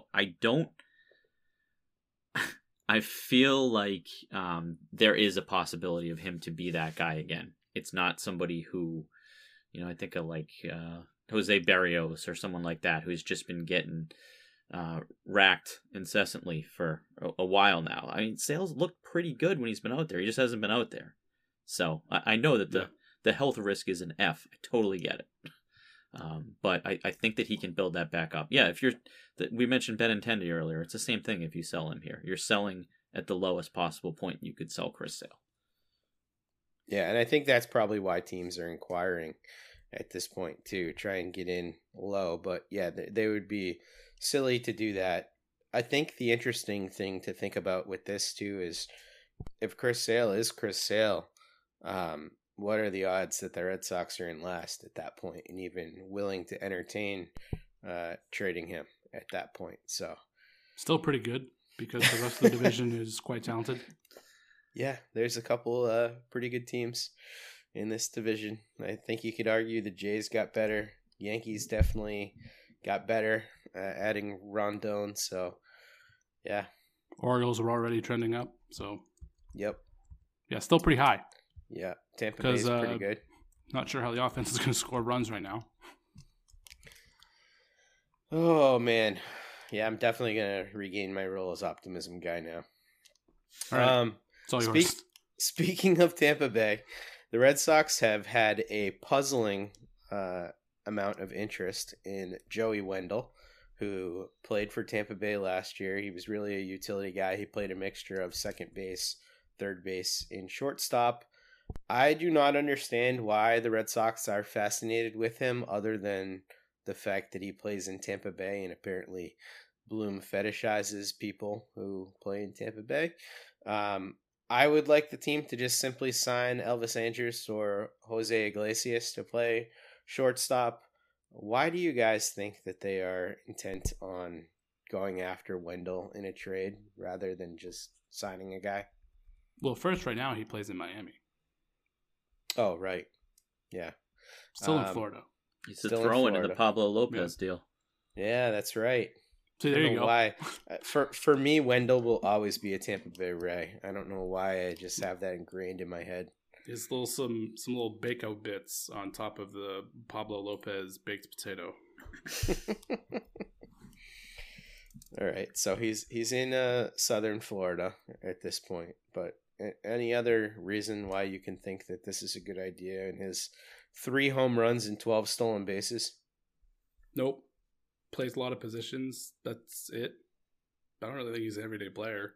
I feel like there is a possibility of him to be that guy again. It's not somebody who, I think of like Jose Berrios or someone like that, who's just been getting racked incessantly for a while now. I mean, Sale's looked pretty good when he's been out there. He just hasn't been out there. So I know that the health risk is an F. I totally get it. But I think that he can build that back up. Yeah, we mentioned Benintendi earlier. It's the same thing if you sell him here. You're selling at the lowest possible point you could sell Chris Sale. Yeah, and I think that's probably why teams are inquiring at this point too. Try and get in low. But yeah, they would be silly to do that. I think the interesting thing to think about with this too is if Chris Sale is Chris Sale, what are the odds that the Red Sox are in last at that point and even willing to entertain trading him at that point? So still pretty good because the rest of the division is quite talented. Yeah, there's a couple pretty good teams in this division. I think you could argue the Jays got better. Yankees definitely got better, adding Rondon. So, yeah. Orioles are already trending up. So, yep. Yeah, still pretty high. Yeah, Tampa Bay is pretty good. Not sure how the offense is going to score runs right now. Oh, man. Yeah, I'm definitely going to regain my role as optimism guy now. All right. It's all yours. Speaking of Tampa Bay, the Red Sox have had a puzzling amount of interest in Joey Wendell, who played for Tampa Bay last year. He was really a utility guy. He played a mixture of second base, third base, and shortstop. I do not understand why the Red Sox are fascinated with him other than the fact that he plays in Tampa Bay, and apparently Bloom fetishizes people who play in Tampa Bay. I would like the team to just simply sign Elvis Andrus or Jose Iglesias to play shortstop. Why do you guys think that they are intent on going after Wendell in a trade rather than just signing a guy? Well, first, right now, he plays in Miami. Oh, right. Yeah. Still in Florida. He's a throw-in in the Pablo Lopez deal. Yeah, that's right. So there I don't you know go. why. For me, Wendell will always be a Tampa Bay Ray. I don't know why. I just have that ingrained in my head. His little some little bake out bits on top of the Pablo Lopez baked potato. All right, so he's in southern Florida at this point. But any other reason why you can think that this is a good idea? And his 3 home runs and 12 stolen bases. Nope. Plays a lot of positions. That's it. I don't really think he's an everyday player.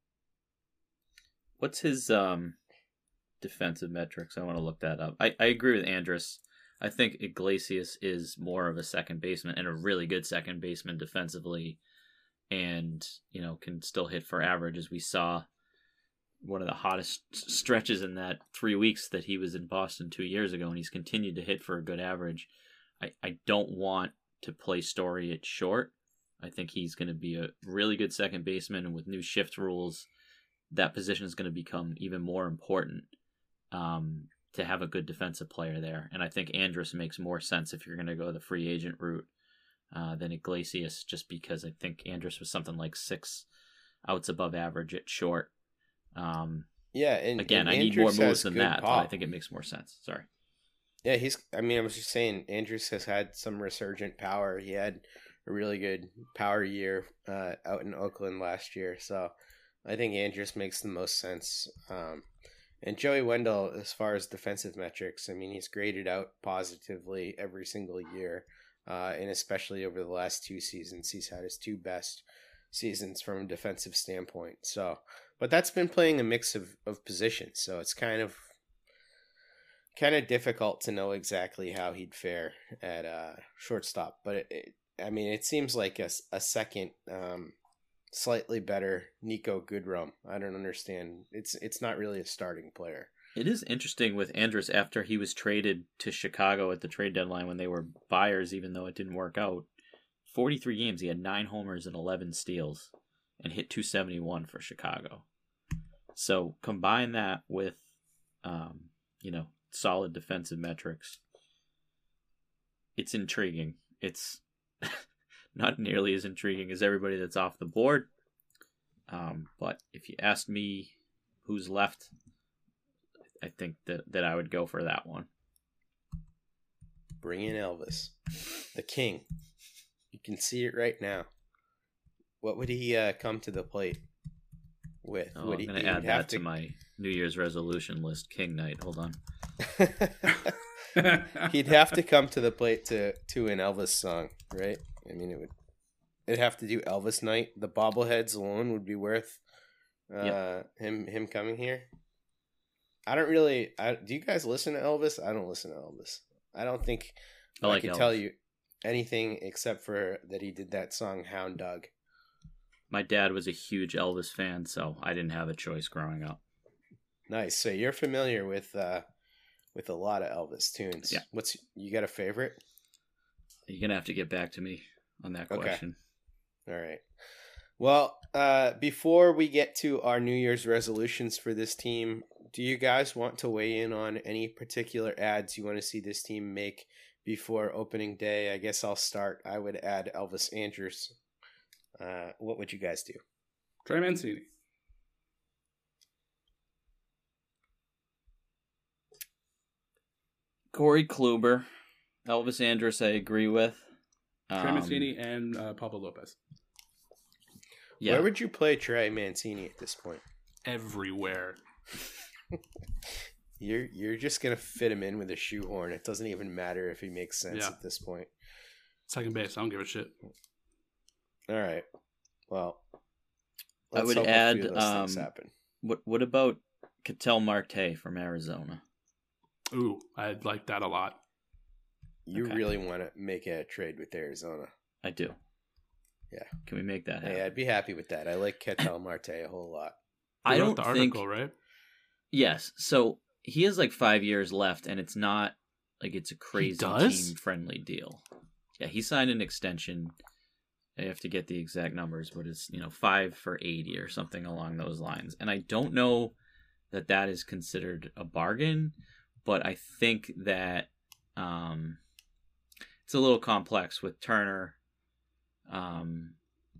What's his defensive metrics? I want to look that up. I agree with Andrus. I think Iglesias is more of a second baseman and a really good second baseman defensively, and can still hit for average, as we saw one of the hottest stretches in that 3 weeks that he was in Boston 2 years ago, and he's continued to hit for a good average. I don't want to play Story at short. I think he's going to be a really good second baseman, and with new shift rules, that position is going to become even more important to have a good defensive player there. And I think Andrus makes more sense if you're going to go the free agent route than Iglesias, just because I think Andrus was something like 6 outs above average at short. Yeah, and again, and I need more Andrus moves has than good that, pop. but I think it makes more sense. Sorry. Yeah, I was just saying, Andrus has had some resurgent power. He had a really good power year out in Oakland last year, so I think Andrus makes the most sense. And Joey Wendell, as far as defensive metrics, he's graded out positively every single year, and especially over the last 2 seasons, he's had his 2 best seasons from a defensive standpoint. So, but that's been playing a mix of positions, so it's kind of difficult to know exactly how he'd fare at shortstop. But it seems like a second, slightly better Nico Goodrum. I don't understand. It's not really a starting player. It is interesting with Andrus after he was traded to Chicago at the trade deadline when they were buyers, even though it didn't work out. 43 games, he had 9 homers and 11 steals and hit .271 for Chicago. So combine that with, solid defensive metrics. It's intriguing. It's not nearly as intriguing as everybody that's off the board. But if you asked me who's left, I think that I would go for that one. Bring in Elvis, the king. You can see it right now. What would he come to the plate with? I'm going to add that to my New Year's resolution list, King Night. Hold on. He'd have to come to the plate to an Elvis song, right? It'd have to do Elvis Night. The bobbleheads alone would be worth him coming here. I don't really. Do you guys listen to Elvis? I don't listen to Elvis. I don't think I can tell you anything except for that he did that song Hound Dog. My dad was a huge Elvis fan, so I didn't have a choice growing up. Nice. So you're familiar with a lot of Elvis tunes. Yeah. You got a favorite? You're gonna have to get back to me on that question. All right. Well, before we get to our New Year's resolutions for this team, do you guys want to weigh in on any particular ads you want to see this team make before opening day? I guess I'll start. I would add Elvis Andrus. What would you guys do? Trey Mancini. Corey Kluber, Elvis Andrus, I agree with. Trey Mancini and Pablo Lopez. Yeah. Where would you play Trey Mancini at this point? Everywhere. You're just gonna fit him in with a shoehorn. It doesn't even matter if he makes sense at this point. Second base, I don't give a shit. All right. Well, I would add. What about Ketel Marte from Arizona? Ooh, I'd like that a lot. You really want to make a trade with Arizona? I do. Yeah. Can we make that happen? Hey, I'd be happy with that. I like Ketel Marte a whole lot. I don't the think. Article, right? Yes. So he has like 5 years left, and it's not like it's a crazy team-friendly deal. Yeah, he signed an extension. I have to get the exact numbers, but it's 5 for $80 or something along those lines. And I don't know that is considered a bargain, but I think that it's a little complex with Turner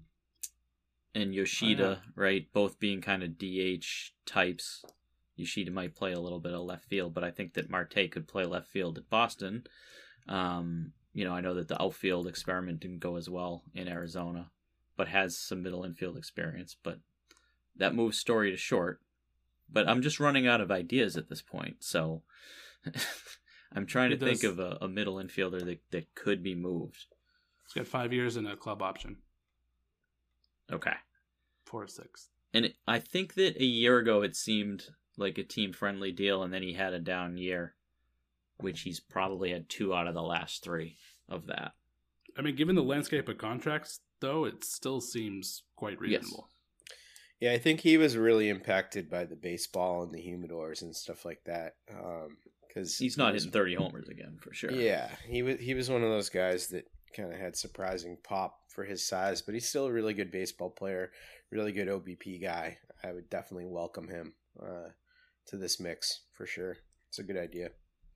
and Yoshida, right, both being kind of DH types. Yoshida might play a little bit of left field, but I think that Marte could play left field at Boston. I know that the outfield experiment didn't go as well in Arizona, but has some middle infield experience. But that moves Story to short. But I'm just running out of ideas at this point, so I'm trying to think of a middle infielder that could be moved. He's got 5 years and a club option. Okay. 4 or 6. And I think that a year ago it seemed like a team-friendly deal, and then he had a down year, which he's probably had 2 out of the last 3 of that. I mean, given the landscape of contracts, though, it still seems quite reasonable. Yes. Yeah, I think he was really impacted by the baseball and the humidors and stuff like that. Because he's not hitting 30 homers again, for sure. Yeah, he was one of those guys that kind of had surprising pop for his size, but he's still a really good baseball player, really good OBP guy. I would definitely welcome him to this mix for sure. It's a good idea.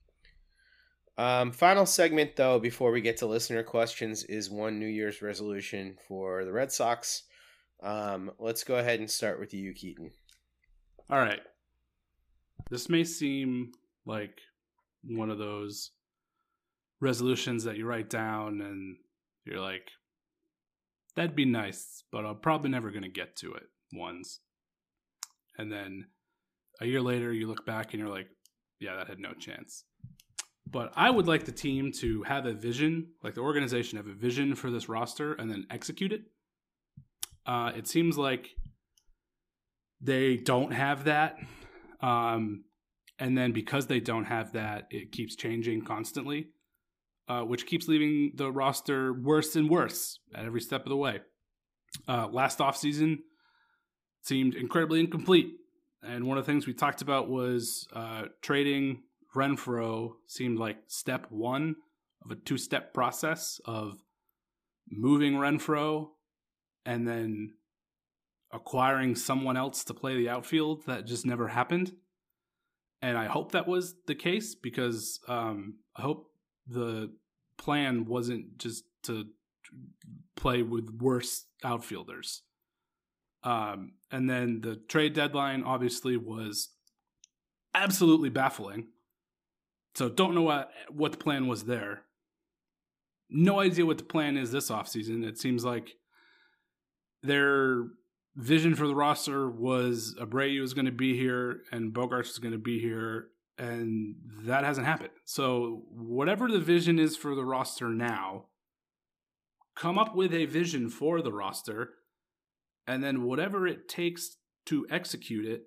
Final segment, though, before we get to listener questions, is one New Year's resolution for the Red Sox. Let's go ahead and start with you, Keaton. All right. This may seem like one of those resolutions that you write down and you're like, that'd be nice, but I'm probably never going to get to it once. And then a year later, you look back and you're like, yeah, that had no chance. But I would like the team to have a vision, like the organization have a vision for this roster and then execute it. It seems like they don't have that. And then because they don't have that, it keeps changing constantly, which keeps leaving the roster worse and worse at every step of the way. Last offseason seemed incredibly incomplete. And one of the things we talked about was trading Renfroe seemed like step 1 of a 2-step process of moving Renfroe and then acquiring someone else to play the outfield. That just never happened. And I hope that was the case because I hope the plan wasn't just to play with worse outfielders. And then the trade deadline obviously was absolutely baffling. So don't know what the plan was there. No idea what the plan is this offseason. It seems like their vision for the roster was Abreu is going to be here and Bogaerts is going to be here, and that hasn't happened. So whatever the vision is for the roster now, come up with a vision for the roster, and then whatever it takes to execute it,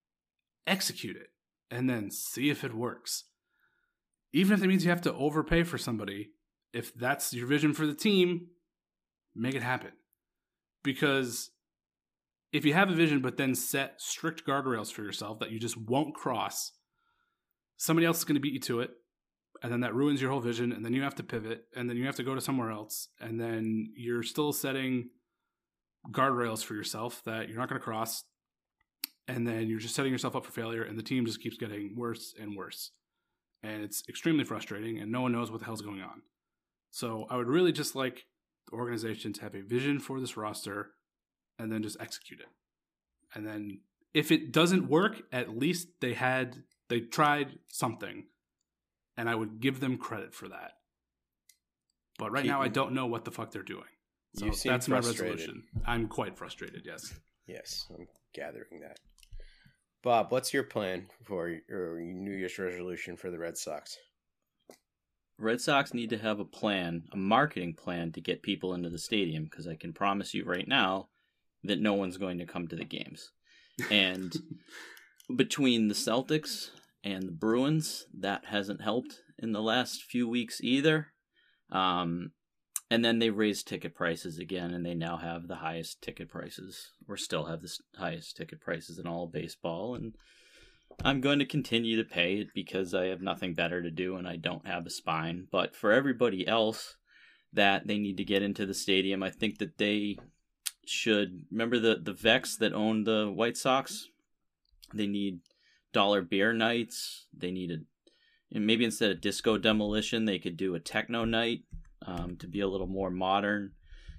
and then see if it works. Even if it means you have to overpay for somebody, if that's your vision for the team, make it happen. Because if you have a vision but then set strict guardrails for yourself that you just won't cross, somebody else is going to beat you to it, and then that ruins your whole vision, and then you have to pivot, and then you have to go to somewhere else, and then you're still setting guardrails for yourself that you're not going to cross, and then you're just setting yourself up for failure, and the team just keeps getting worse and worse. And it's extremely frustrating, and no one knows what the hell's going on. So I would really just like the organization to have a vision for this roster and then just execute it. And then if it doesn't work, at least they tried something, and I would give them credit for that. But right now I don't know what the fuck they're doing. So that's my resolution. I'm quite frustrated, yes. Yes, I'm gathering that. Bob, what's your plan for your New Year's resolution for the Red Sox? Red Sox need to have a marketing plan to get people into the stadium, because I can promise you right now that no one's going to come to the games. And between the Celtics and the Bruins, that hasn't helped in the last few weeks either. And then they raised ticket prices again, and they now have the highest ticket prices, or still have the highest ticket prices in all of baseball. And I'm going to continue to pay it because I have nothing better to do and I don't have a spine. But for everybody else that they need to get into the stadium, I think that they should remember the Vex that owned the White Sox. They need dollar beer nights. They need and maybe instead of disco demolition, they could do a techno night. To be a little more modern,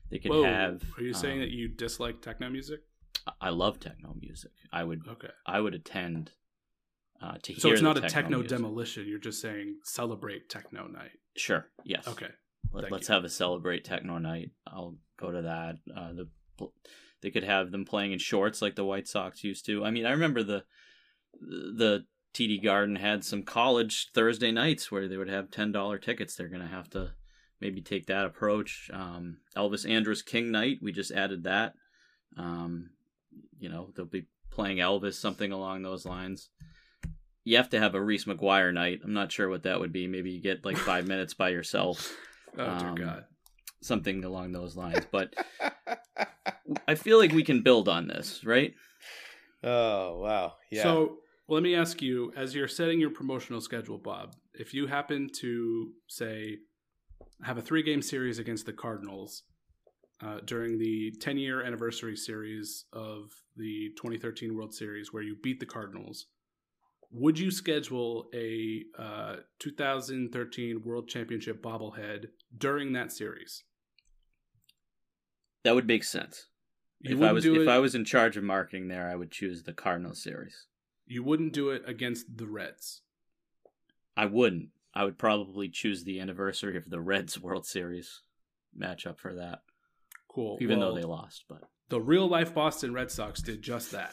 They could Whoa, have. are you saying that you dislike techno music? I love techno music. I would attend to hear. So it's not a techno techno music. demolition. You're just saying celebrate techno night. Sure. Yes. Okay. Let's have a celebrate techno night. I'll go to that. They could have them playing in shorts like the White Sox used to. I mean, I remember the TD Garden had some college Thursday nights where they would have $10 tickets. They're going to have to maybe take that approach. Elvis Andrus King night, we just added that. They'll be playing Elvis, something along those lines. You have to have a Reese McGuire night. I'm not sure what that would be. Maybe you get like 5 minutes by yourself. Oh, dear God. Something along those lines. But I feel like we can build on this, right? Oh, wow. Yeah. So let me ask you, as you're setting your promotional schedule, Bob, if you happen to, say, have a 3-game series against the Cardinals during the 10-year anniversary series of the 2013 World Series where you beat the Cardinals, would you schedule a 2013 World Championship bobblehead during that series? That would make sense. If I was in charge of marketing there, I would choose the Cardinals series. You wouldn't do it against the Reds. I wouldn't. I would probably choose the anniversary of the Reds World Series matchup for that. Cool. Even though they lost, but the real life Boston Red Sox did just that.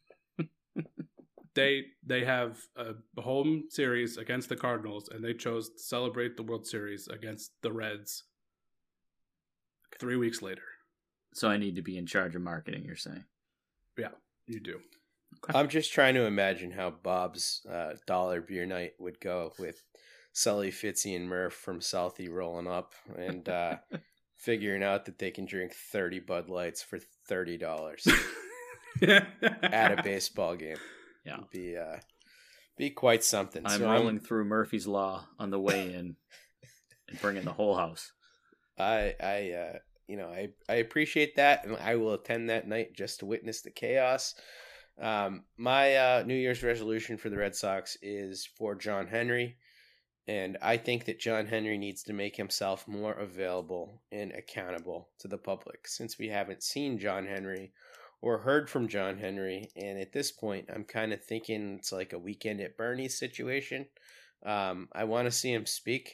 They have a home series against the Cardinals, and they chose to celebrate the World Series against the Reds 3 weeks later. So I need to be in charge of marketing, you're saying? Yeah, you do. I'm just trying to imagine how Bob's dollar beer night would go with Sully, Fitzy, and Murph from Southie rolling up and figuring out that they can drink 30 Bud Lights for $30 at a baseball game. Yeah, It'd be quite something. I'm rolling through Murphy's Law on the way in and bringing the whole house. I appreciate that, and I will attend that night just to witness the chaos. My New Year's resolution for the Red Sox is for John Henry, and I think that John Henry needs to make himself more available and accountable to the public, since we haven't seen John Henry or heard from John Henry, and at this point, I'm kind of thinking it's like a Weekend at Bernie's situation. I want to see him speak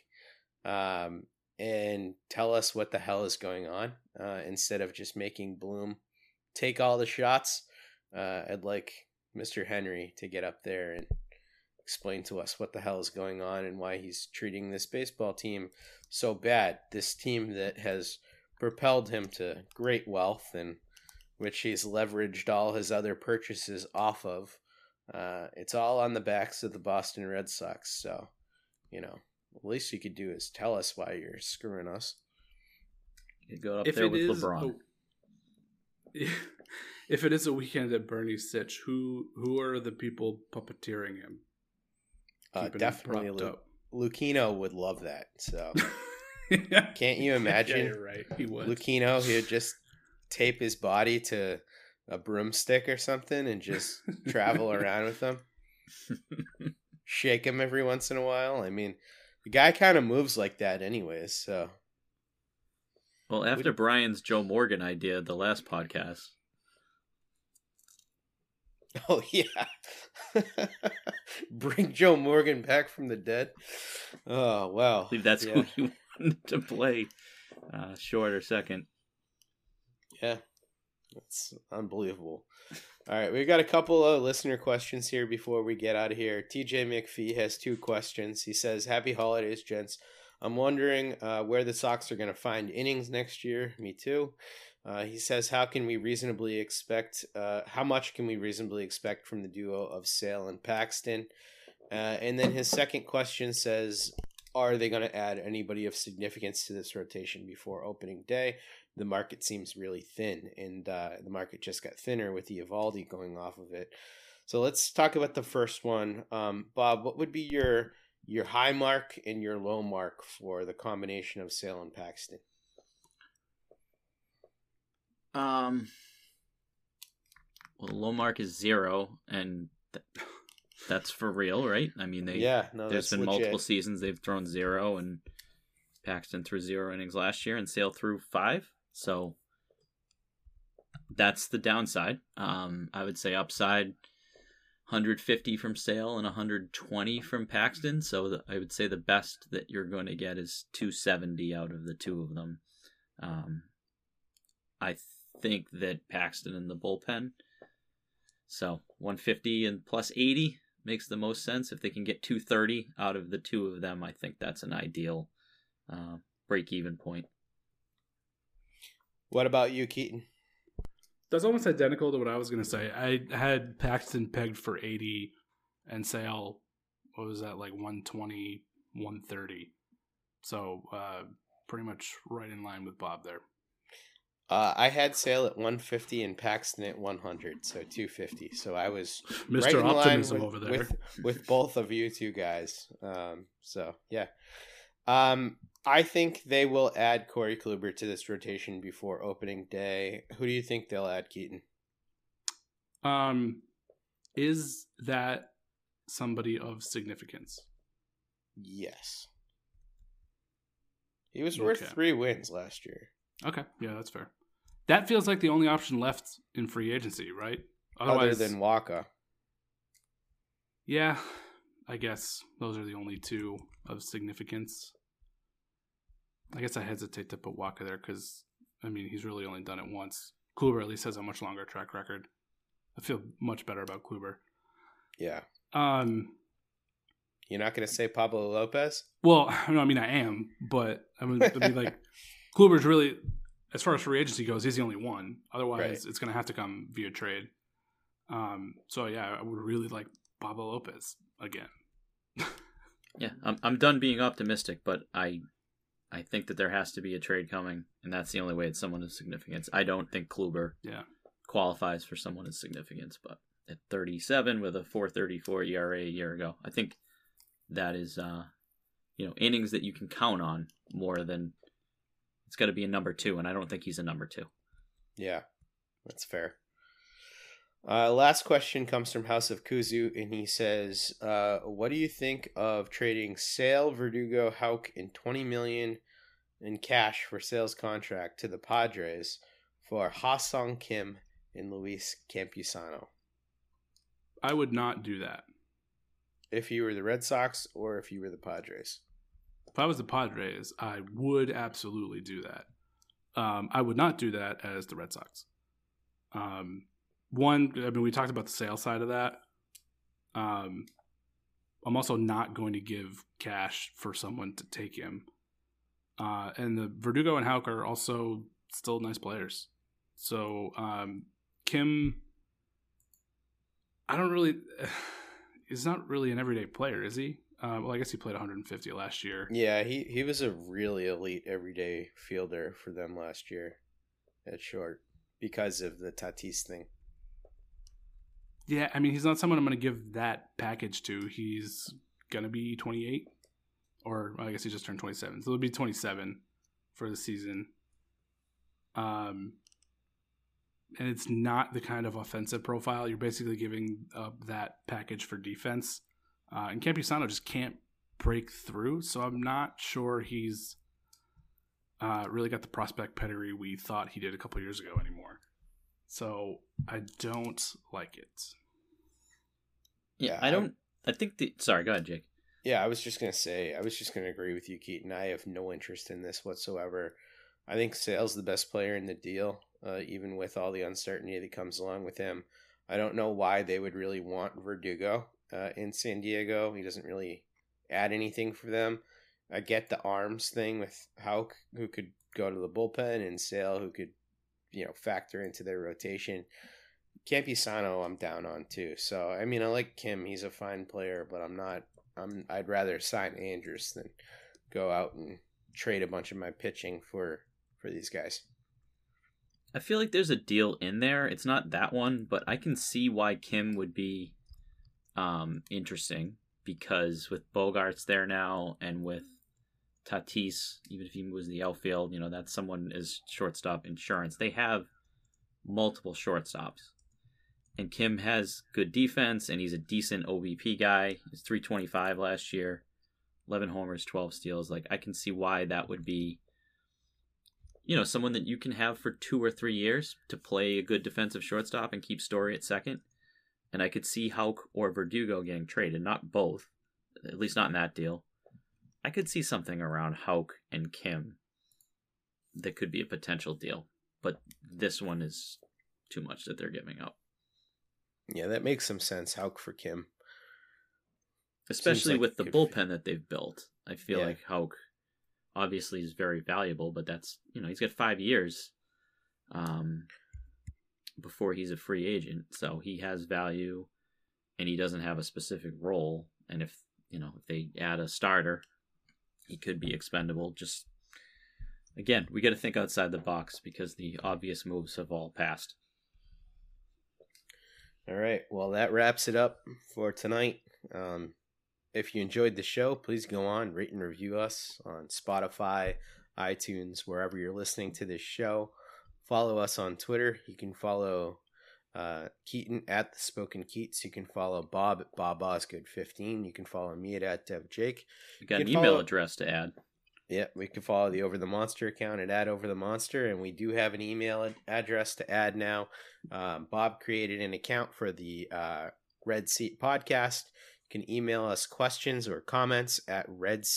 and tell us what the hell is going on, instead of just making Bloom take all the shots. I'd like Mr. Henry to get up there and explain to us what the hell is going on and why he's treating this baseball team so bad. This team that has propelled him to great wealth and which he's leveraged all his other purchases off of. It's all on the backs of the Boston Red Sox. So, the least you could do is tell us why you're screwing us. You go up there with LeBron. If it is a Weekend at Bernie's sitch, who are the people puppeteering him? Definitely Lucchino would love that. So can't you imagine? Yeah, you're right. He would. Lucchino, he would just tape his body to a broomstick or something and just travel around with them. Shake him every once in a while. I mean, the guy kind of moves like that anyways, so. Well, after Brian's Joe Morgan idea, the last podcast. Oh, yeah. Bring Joe Morgan back from the dead. Oh, wow. I believe that's who you wanted to play short or second. Yeah, that's unbelievable. All right, we've got a couple of listener questions here before we get out of here. TJ McPhee has 2 questions. He says, Happy holidays, gents. I'm wondering where the Sox are going to find innings next year. Me too. He says, how much can we reasonably expect from the duo of Sale and Paxton? And then his second question says, are they going to add anybody of significance to this rotation before opening day? The market seems really thin, and the market just got thinner with the Eovaldi going off of it. So let's talk about the first one. Bob, what would be your high mark and your low mark for the combination of Sale and Paxton? Well, the low mark is 0, and that's for real, right? I mean, there's been multiple seasons they've thrown 0, and Paxton threw 0 innings last year, and Sale threw 5. So that's the downside. I would say upside 150 from Sale and 120 from Paxton. So I would say the best that you're going to get is 270 out of the two of them. I think that Paxton in the bullpen. So 150 and plus 80 makes the most sense. If they can get 230 out of the two of them, I think that's an ideal break-even point. What about you, Keaton? That's almost identical to what I was going to say. I had Paxton pegged for 80 and Sale, what was that, like 120, 130. So pretty much right in line with Bob there. I had Sale at 150 and Paxton at 100, so 250. So I was Mr. right in Optimism line over there. with both of you two guys. So yeah. I think they will add Corey Kluber to this rotation before opening day. Who do you think they'll add, Keaton? Is that somebody of significance? Yes. He was worth 3 wins last year. Okay, yeah, that's fair. That feels like the only option left in free agency, right? Other than Waka. Yeah, I guess those are the only two of significance. I guess I hesitate to put Waka there because, I mean, he's really only done it once. Kluber at least has a much longer track record. I feel much better about Kluber. Yeah. You're not going to say Pablo Lopez? Well, no, I mean, I am, but I mean like, Kluber's really, as far as free agency goes, he's the only one. Otherwise, It's going to have to come via trade. So, yeah, I would really like Pablo Lopez again. Yeah, I'm done being optimistic, but I think that there has to be a trade coming, and that's the only way it's someone of significance. I don't think Kluber qualifies for someone of significance, but at 37 with a 4.34 ERA a year ago, I think that is, innings that you can count on more than it's got to be a number 2, and I don't think he's a number 2. Yeah, that's fair. Last question comes from House of Kuzu, and he says, what do you think of trading Sale, Verdugo, Houck, and $20 million in cash for Sale's contract to the Padres for Ha-Sung Kim and Luis Campusano? I would not do that. If you were the Red Sox or if you were the Padres? If I was the Padres, I would absolutely do that. I would not do that as the Red Sox. One, I mean, we talked about the Sale side of that. I'm also not going to give cash for someone to take him. And the Verdugo and Houck are also still nice players. So Kim, he's not really an everyday player, is he? Well, I guess he played 150 last year. Yeah, he was a really elite everyday fielder for them last year at short because of the Tatis thing. Yeah, I mean, he's not someone I'm going to give that package to. He's going to be 28, or I guess he just turned 27. So it'll be 27 for the season. And it's not the kind of offensive profile. You're basically giving up that package for defense. And Campusano just can't break through, so I'm not sure he's really got the prospect pedigree we thought he did a couple years ago anymore. So I don't like it. Yeah, sorry, go ahead, Jake. Yeah, I was just going to agree with you, Keaton. I have no interest in this whatsoever. I think Sale's the best player in the deal, even with all the uncertainty that comes along with him. I don't know why they would really want Verdugo in San Diego. He doesn't really add anything for them. I get the arms thing with Houck, who could go to the bullpen, and Sale, who could, factor into their rotation. Campusano, I'm down on too. So, I mean, I like Kim. He's a fine player, but I'd rather sign Andrus than go out and trade a bunch of my pitching for these guys. I feel like there's a deal in there. It's not that one, but I can see why Kim would be interesting, because with Bogarts there now and with Tatis, even if he moves the outfield, that's someone is shortstop insurance. They have multiple shortstops. And Kim has good defense, and he's a decent OBP guy. He's 325 last year, 11 homers, 12 steals. Like, I can see why that would be, someone that you can have for 2 or 3 years to play a good defensive shortstop and keep Story at second. And I could see Houck or Verdugo getting traded, not both, at least not in that deal. I could see something around Houck and Kim that could be a potential deal, but this one is too much that they're giving up. Yeah, that makes some sense. Houck for Kim. Especially like with the bullpen that they've built. I feel Yeah. like Houck obviously is very valuable, but that's, he's got 5 years before he's a free agent. So he has value and he doesn't have a specific role. And if they add a starter, he could be expendable. Just, again, we got to think outside the box because the obvious moves have all passed. All right. Well, that wraps it up for tonight. If you enjoyed the show, please go on, rate and review us on Spotify, iTunes, wherever you're listening to this show. Follow us on Twitter. You can follow Keaton at The Spoken Keats. You can follow Bob at BobOsgood15. You can follow me at DevJake. You got an email address to add. Yeah, we can follow the Over the Monster account at @OverTheMonster, and we do have an email address to add now. Bob created an account for the Red Seat Podcast. You can email us questions or comments at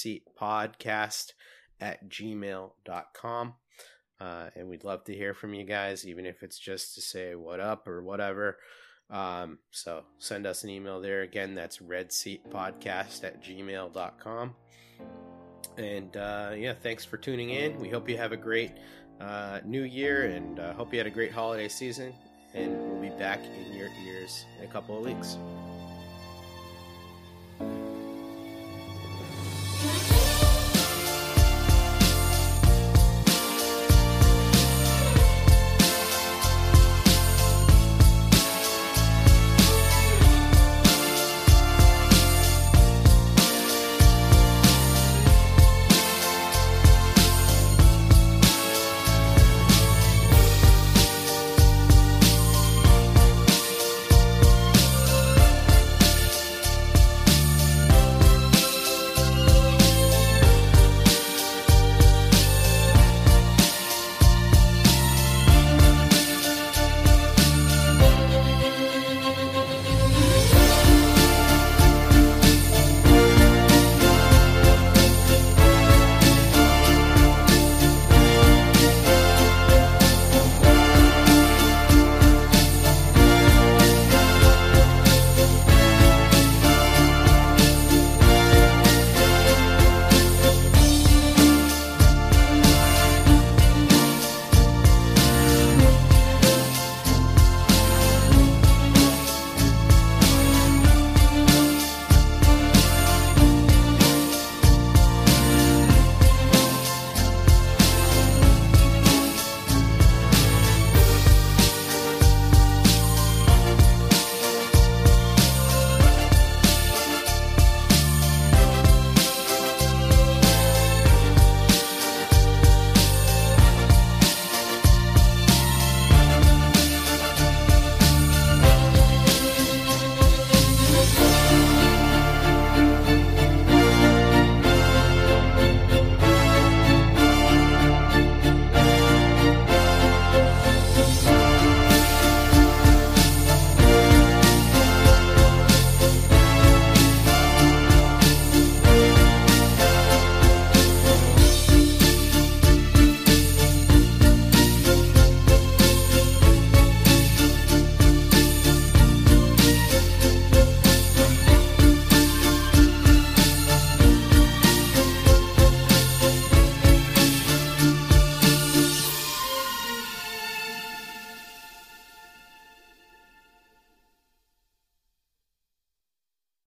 redseatpodcast@gmail.com. And we'd love to hear from you guys, even if it's just to say what up or whatever. So send us an email there. Again, that's redseatpodcast@gmail.com. And thanks for tuning in. We hope you have a great new year, and hope you had a great holiday season. And we'll be back in your ears in a couple of weeks.